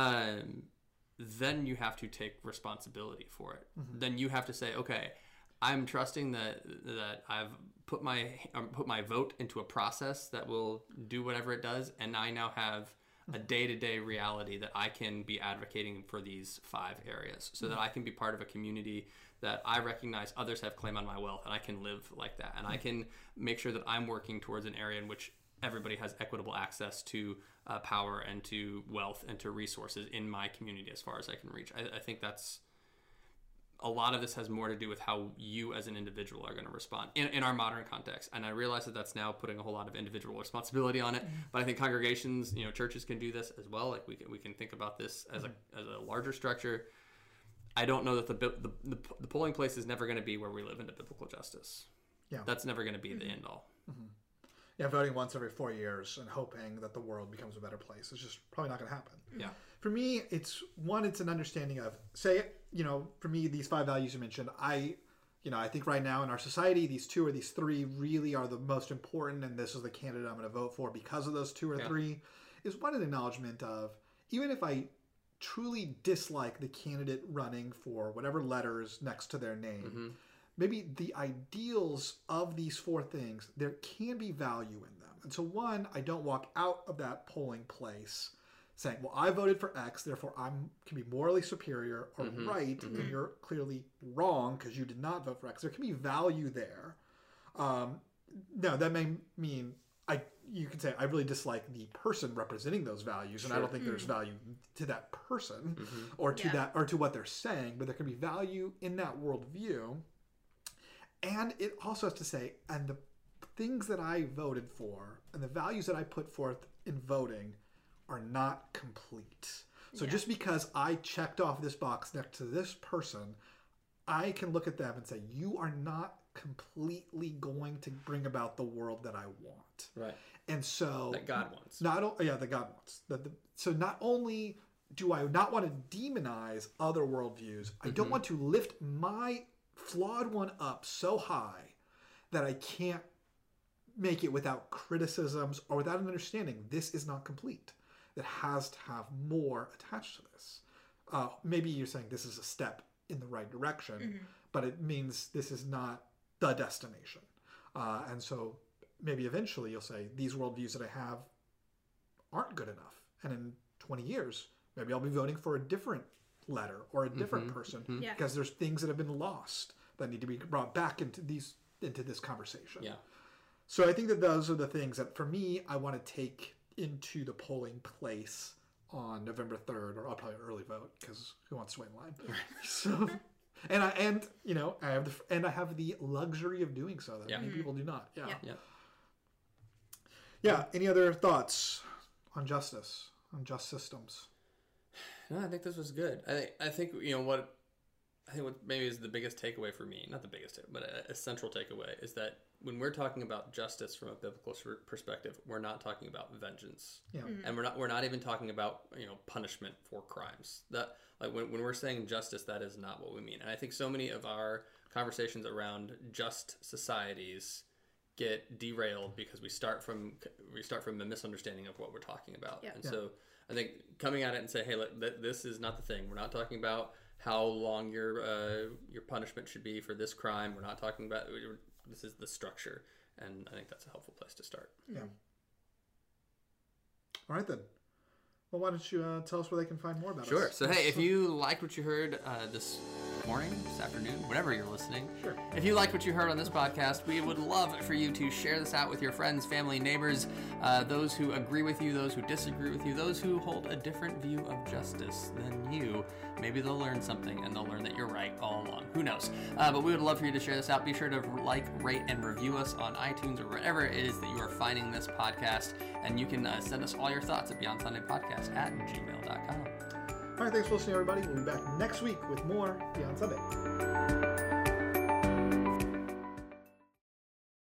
A: then you have to take responsibility for it. Then you have to say, okay, I'm trusting that I've put my vote into a process that will do whatever it does, and I now have a day-to-day reality that I can be advocating for these 5 areas, so that I can be part of a community that I recognize others have claim on my wealth, and I can live like that, and I can make sure that I'm working towards an area in which everybody has equitable access to power and to wealth and to resources in my community as far as I can reach. I think that's a lot of this has more to do with how you as an individual are going to respond in our modern context. And I realize that that's now putting a whole lot of individual responsibility on it. But I think congregations, churches can do this as well. We can think about this as a larger structure. I don't know that the polling place is never going to be where we live into biblical justice.
B: Yeah.
A: That's never going to be the end all.
B: voting once every 4 years and hoping that the world becomes a better place is just probably not going to happen.
A: Yeah.
B: For me, it's an understanding of, say, for me, these 5 values you mentioned, I think right now in our society, these 2 or these 3 really are the most important, and this is the candidate I'm going to vote for because of those 2 or 3, is one an acknowledgement of, even if I truly dislike the candidate running for whatever letters next to their name, maybe the ideals of these 4 things, there can be value in them. And so one, I don't walk out of that polling place saying, well, I voted for X, therefore I can be morally superior or right, and you're clearly wrong because you did not vote for X. There can be value there. Now, that may mean you can say I really dislike the person representing those values, and I don't think there's value to that person or to that or to what they're saying, but there can be value in that worldview. And it also has to say, and the things that I voted for and the values that I put forth in voting are not complete. So just because I checked off this box next to this person, I can look at them and say, you are not completely going to bring about the world that I want.
A: Right.
B: And so
A: that God wants.
B: That God wants. So not only do I not want to demonize other worldviews, I don't want to lift my flawed one up so high that I can't make it without criticisms or without an understanding this is not complete. That has to have more attached to this. Maybe you're saying this is a step in the right direction, but it means this is not the destination. And so maybe eventually you'll say these worldviews that I have aren't good enough. And in 20 years, maybe I'll be voting for a different letter or a different person because there's things that have been lost that need to be brought back into this conversation.
A: Yeah.
B: So I think that those are the things that for me I want to take into the polling place on November 3rd, or I'll probably early vote because who wants to wait in line? So, I have the luxury of doing so that many people do not. Yeah. Any other thoughts on justice, on just systems?
A: No, I think this was good. I think what maybe is the biggest takeaway for me, not the biggest, but a central takeaway is that when we're talking about justice from a biblical perspective, we're not talking about vengeance, and we're not even talking about punishment for crimes. That when we're saying justice, that is not what we mean. And I think so many of our conversations around just societies get derailed because we start from a misunderstanding of what we're talking about. And so I think coming at it and say, hey, this is not the thing. We're not talking about how long your punishment should be for this crime. We're not talking about this is the structure, and I think that's a helpful place to start.
B: Yeah. All right then. Well, why don't you tell us where they can find more about us?
A: Sure. So hey, if you liked what you heard this morning, this afternoon, whenever you're listening, if you liked what you heard on this podcast, we would love for you to share this out with your friends, family, neighbors, those who agree with you, those who disagree with you, those who hold a different view of justice than you. Maybe they'll learn something, and they'll learn that you're right all along. Who knows? But we would love for you to share this out. Be sure to like, rate, and review us on iTunes or wherever it is that you are finding this podcast. And you can send us all your thoughts at BeyondSundayPodcast@gmail.com.
B: All right, thanks for listening, everybody. We'll be back next week with more Beyond Sunday.